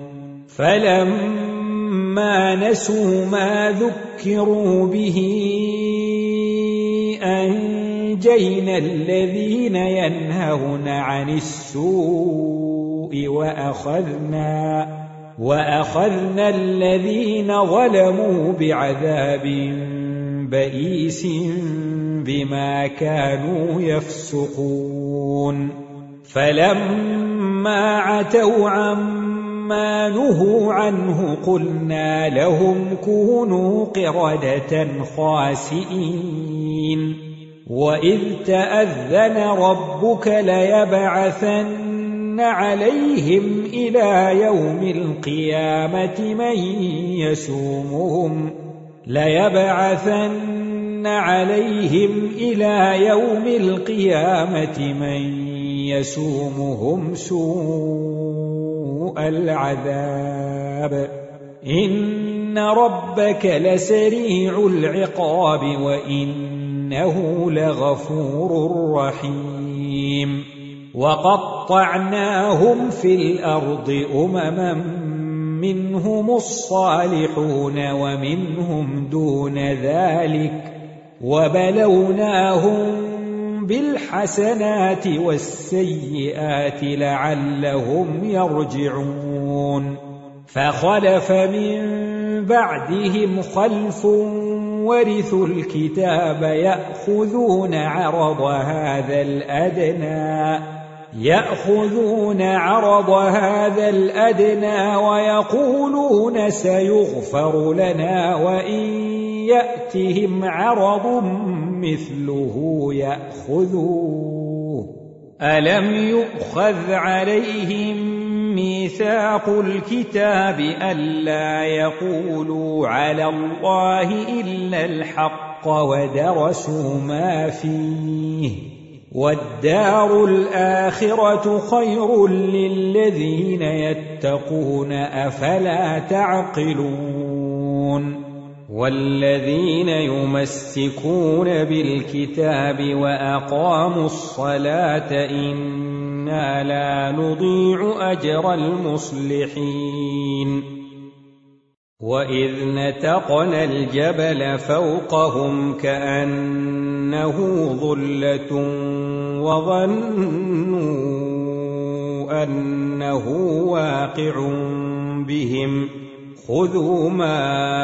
فلما نسوا ما ذكروا به أنجينا الذين ينهون عن السوء وأخذنا وأخذنا الذين ظلموا بعذاب بئيس بما كانوا يفسقون فلما عتوا عما نهوا عنه قلنا لهم كونوا قردة خاسئين وإذ تأذن ربك ليبعثن عليهم إلى يوم القيامة من يسومهم ليبعثن عليهم إلى يوم القيامة من يسومهم سوء العذاب إن ربك لسريع العقاب وإنه لغفور رحيم وقطعناهم في الأرض أمما منهم الصالحون ومنهم دون ذلك وبلوناهم بالحسنات والسيئات لعلهم يرجعون فخلف من بعدهم خلف ورثوا الكتاب يأخذون عرض هذا الأدنى يأخذون عرض هذا الأدنى ويقولون سيغفر لنا وإن يأتهم عرض مثله يأخذوه ألم يؤخذ عليهم ميثاق الكتاب ألا يقولوا على الله إلا الحق ودرسوا ما فيه والدار الآخرة خير للذين يتقون أفلا تعقلون والذين يمسكون بالكتاب وأقاموا الصلاة إنا لا نضيع أجر المصلحين وإذ نتقنا الجبل فوقهم كأنه ظلة وظنوا أنه واقع بهم خذوا ما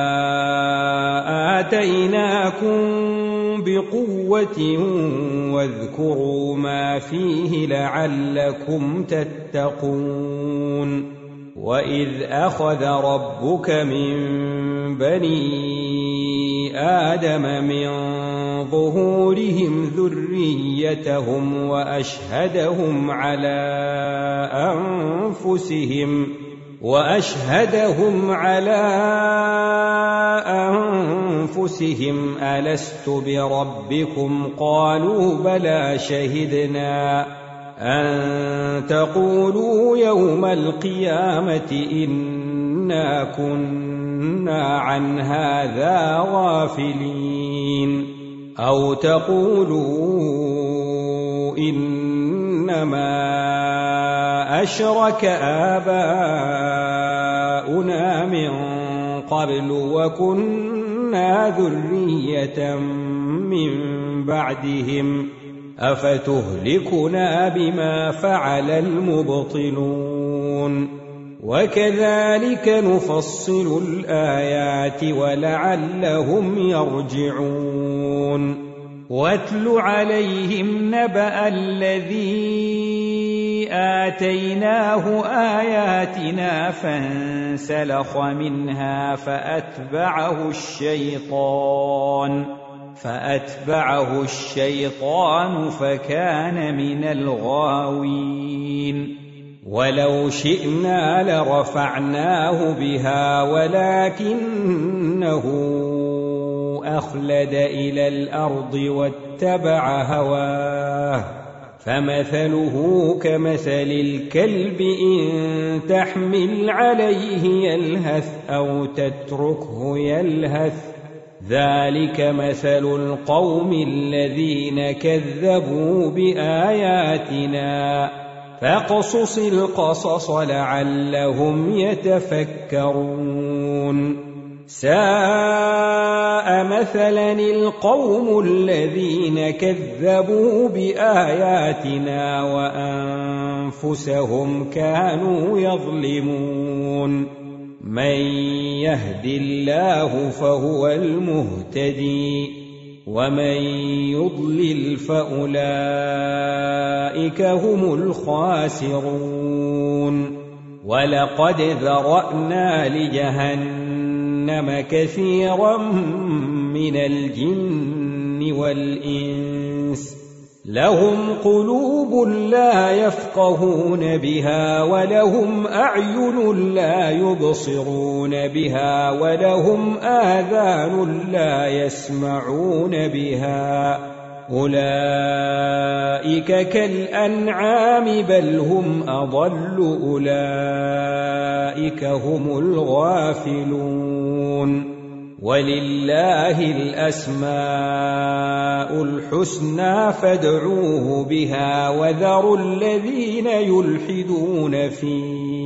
آتيناكم بقوة واذكروا ما فيه لعلكم تتقون وإذ أخذ ربك من بني آدم من ظهورهم ذريتهم وأشهدهم على أنفسهم وأشهدهم على أنفسهم ألست بربكم قالوا بلى شهدنا أن تقولوا يوم القيامة إنا كنا عن هذا غافلين أو تقولوا إنما أشرك آباؤنا من قبل وكنا ذرية من بعدهم أفتهلكنا بما فعل المبطلون وكذلك نفصل الآيات ولعلهم يرجعون واتل عليهم نبأ الذي آتيناه آياتنا فانسلخ منها فأتبعه الشيطان فأتبعه الشيطان فكان من الغاوين ولو شئنا لرفعناه بها ولكنه أخلد إلى الأرض واتبع هواه فمثله كمثل الكلب إن تحمل عليه يلهث أو تتركه يلهث ذلك مثل القوم الذين كذبوا بآياتنا فاقصص القصص لعلهم يتفكرون ساء مثلا القوم الذين كذبوا بآياتنا وأنفسهم كانوا يظلمون من يهد الله فهو المهتدي ومن يضلل فأولئك هم الخاسرون ولقد ذرأنا لجهنم كثيرا من الجن والإنس لهم قلوب لا يفقهون بها ولهم أعين لا يبصرون بها ولهم آذان لا يسمعون بها أولئك كالأنعام بل هم أضل أولئك هم الغافلون ولله الأسماء الحسنى فادعوه بها وذروا الذين يلحدون في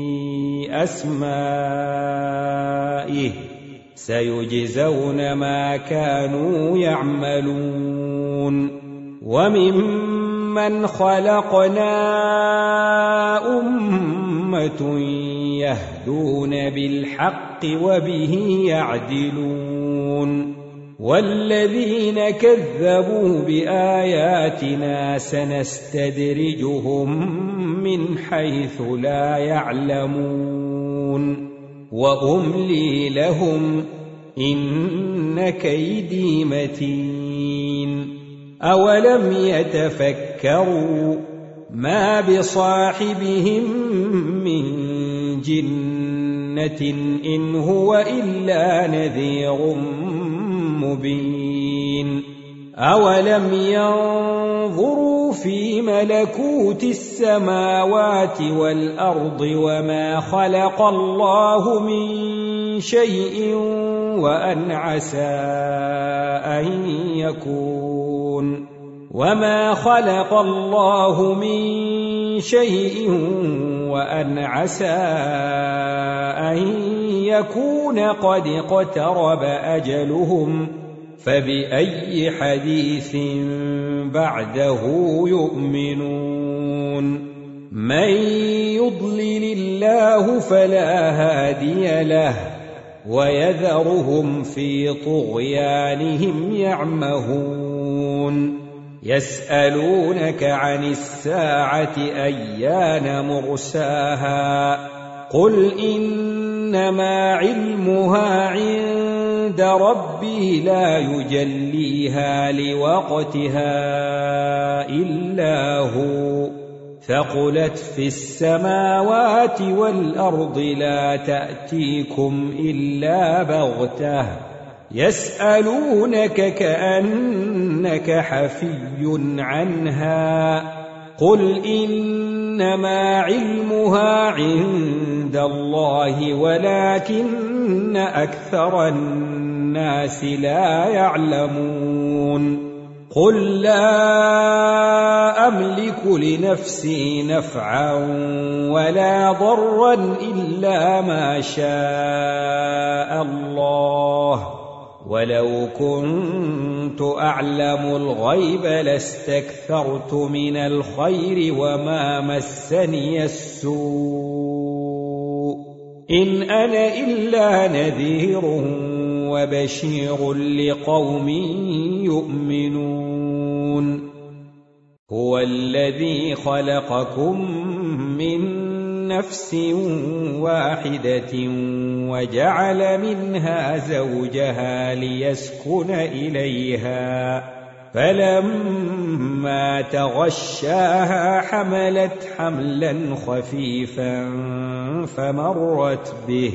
أسمائه سيجزون ما كانوا يعملون وممن خلقنا أمة يهدون بالحق وبه يعدلون والذين كذبوا بآياتنا سنستدرجهم من حيث لا يعلمون وأملي لهم إن كيدي متين أولم يتفكروا ما بصاحبهم من جنة إن هو إلا نذير مبين أولم ينظروا في ملكوت السماوات والأرض وما خلق الله من شيء وأن عسى أن يكون وما خلق الله من شيء وأن عسى أن يكون قد اقترب أجلهم فبأي حديث بعده يؤمنون من يضلل الله فلا هادي له ويذرهم في طغيانهم يعمهون يسألونك عن الساعة أيان مرساها قل إنما علمها عند ربي لا يجليها لوقتها إلا هو ثقلت في السماوات والأرض لا تأتيكم إلا بغتة يسألونك كأنك حفي عنها قل إنما علمها عند الله ولكن أكثر الناس لا يعلمون قل لا أملك لنفسي نفعا ولا ضرا إلا ما شاء الله ولو كنت أعلم الغيب لاستكثرت من الخير وما مسني السوء إن أنا إلا نذير وبشير لقوم يؤمنون هو الذي خلقكم من نفس واحدة وجعل منها زوجها ليسكن إليها فلما تغشاها حملت حملا خفيفا فمرت به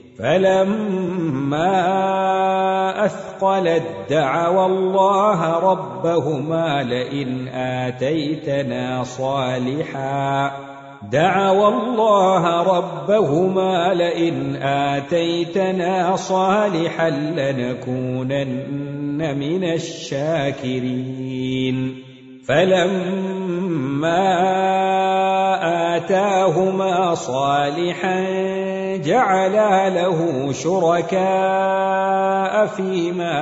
فلما أثقلت دعوا الله ربهما لئن آتيتنا صالحا دعوا الله ربهما لئن آتيتنا صالحا لنكونن من الشاكرين فلما آتاهما صالحا جعلا له شركاء فيما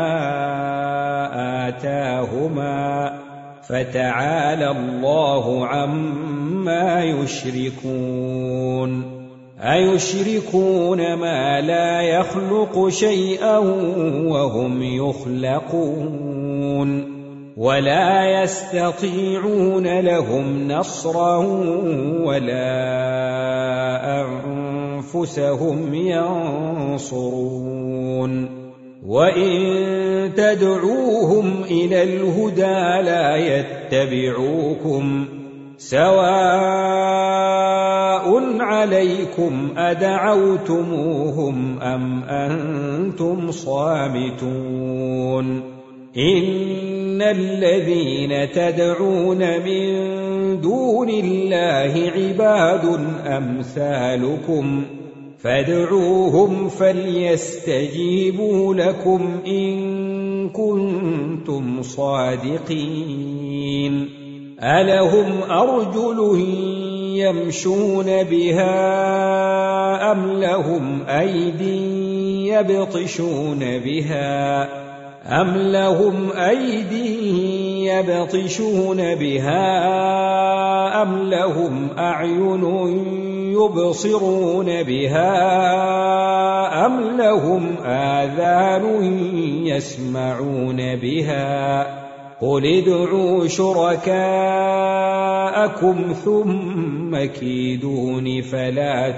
آتاهما فتعالى الله عما يشركون أيشركون ما لا يخلق شيئا وهم يخلقون ولا يستطيعون لهم نصرا ولا أنفسهم ينصرون وإن تدعوهم إلى الهدى لا يتبعوكم سواء عليكم أدعوتموهم أم أنتم صامتون إن الذين تدعون من دون الله عباد أمثالكم فادعوهم فليستجيبوا لكم إن كنتم صادقين ألهم أرجل يمشون بها أم لهم أيدي يبطشون بها أم لهم أيدي يبطشون بها أم لهم أعين يبصرون بها أم لهم آذان يسمعون بها قل ادعوا شركاءكم ثم كيدون فلا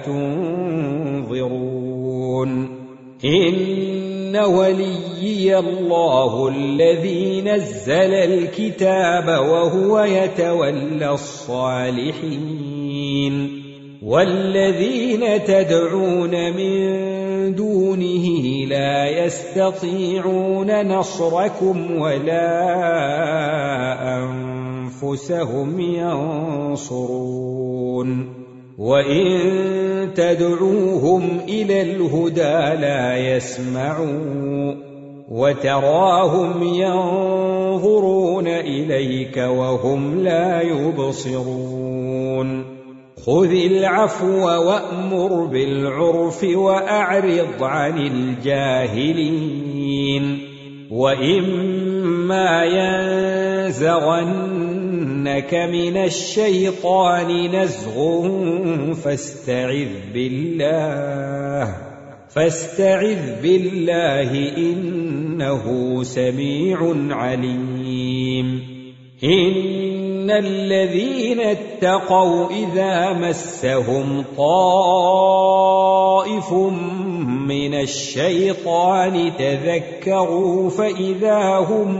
تنظرون إن وليي الله الذي نزل الكتاب وهو يتولى الصالحين والذين تدعون من دونه لا يستطيعون نصركم ولا أنفسهم ينصرون وإن تدعوهم إلى الهدى لا يسمعوا وتراهم ينظرون إليك وهم لا يبصرون خذ العفو وأمر بالعرف وأعرض عن الجاهلين وإما ينزغنك من الشيطان نزغ فاستعذ بالله فاستعذ بالله إنه سميع عليم إن الذين اتقوا إذا مسهم طائف من الشيطان تذكروا فإذا هم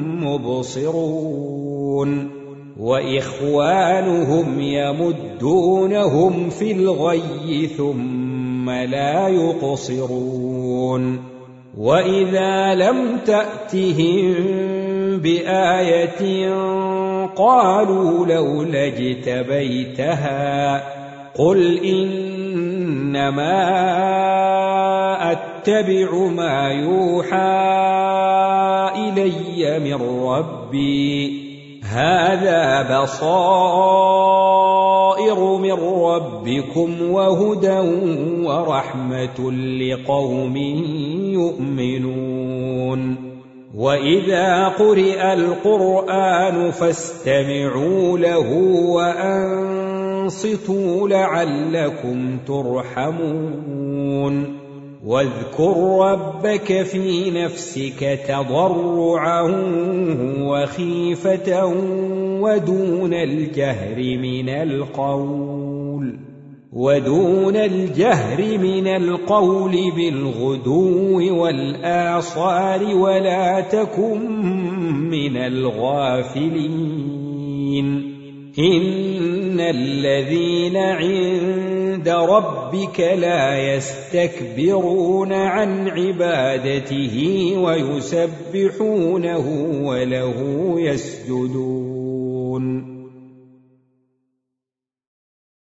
مبصرون وإخوانهم يمدونهم في الغي ثم لا يقصرون وإذا لم تأتهم بآية قالوا لولا اجتبيتها قل إنما أتبع ما يوحى إلي من ربي هذا بصائر من ربكم وهدى ورحمة لقوم يؤمنون وإذا قرئ القرآن فاستمعوا له وأنصتوا لعلكم ترحمون واذكر ربك في نفسك تضرعا وخيفة ودون الجهر من القول ودون الجهر من القول بالغدو والآصال ولا تكن من الغافلين إن الذين عند ربك لا يستكبرون عن عبادته ويسبحونه وله يسجدون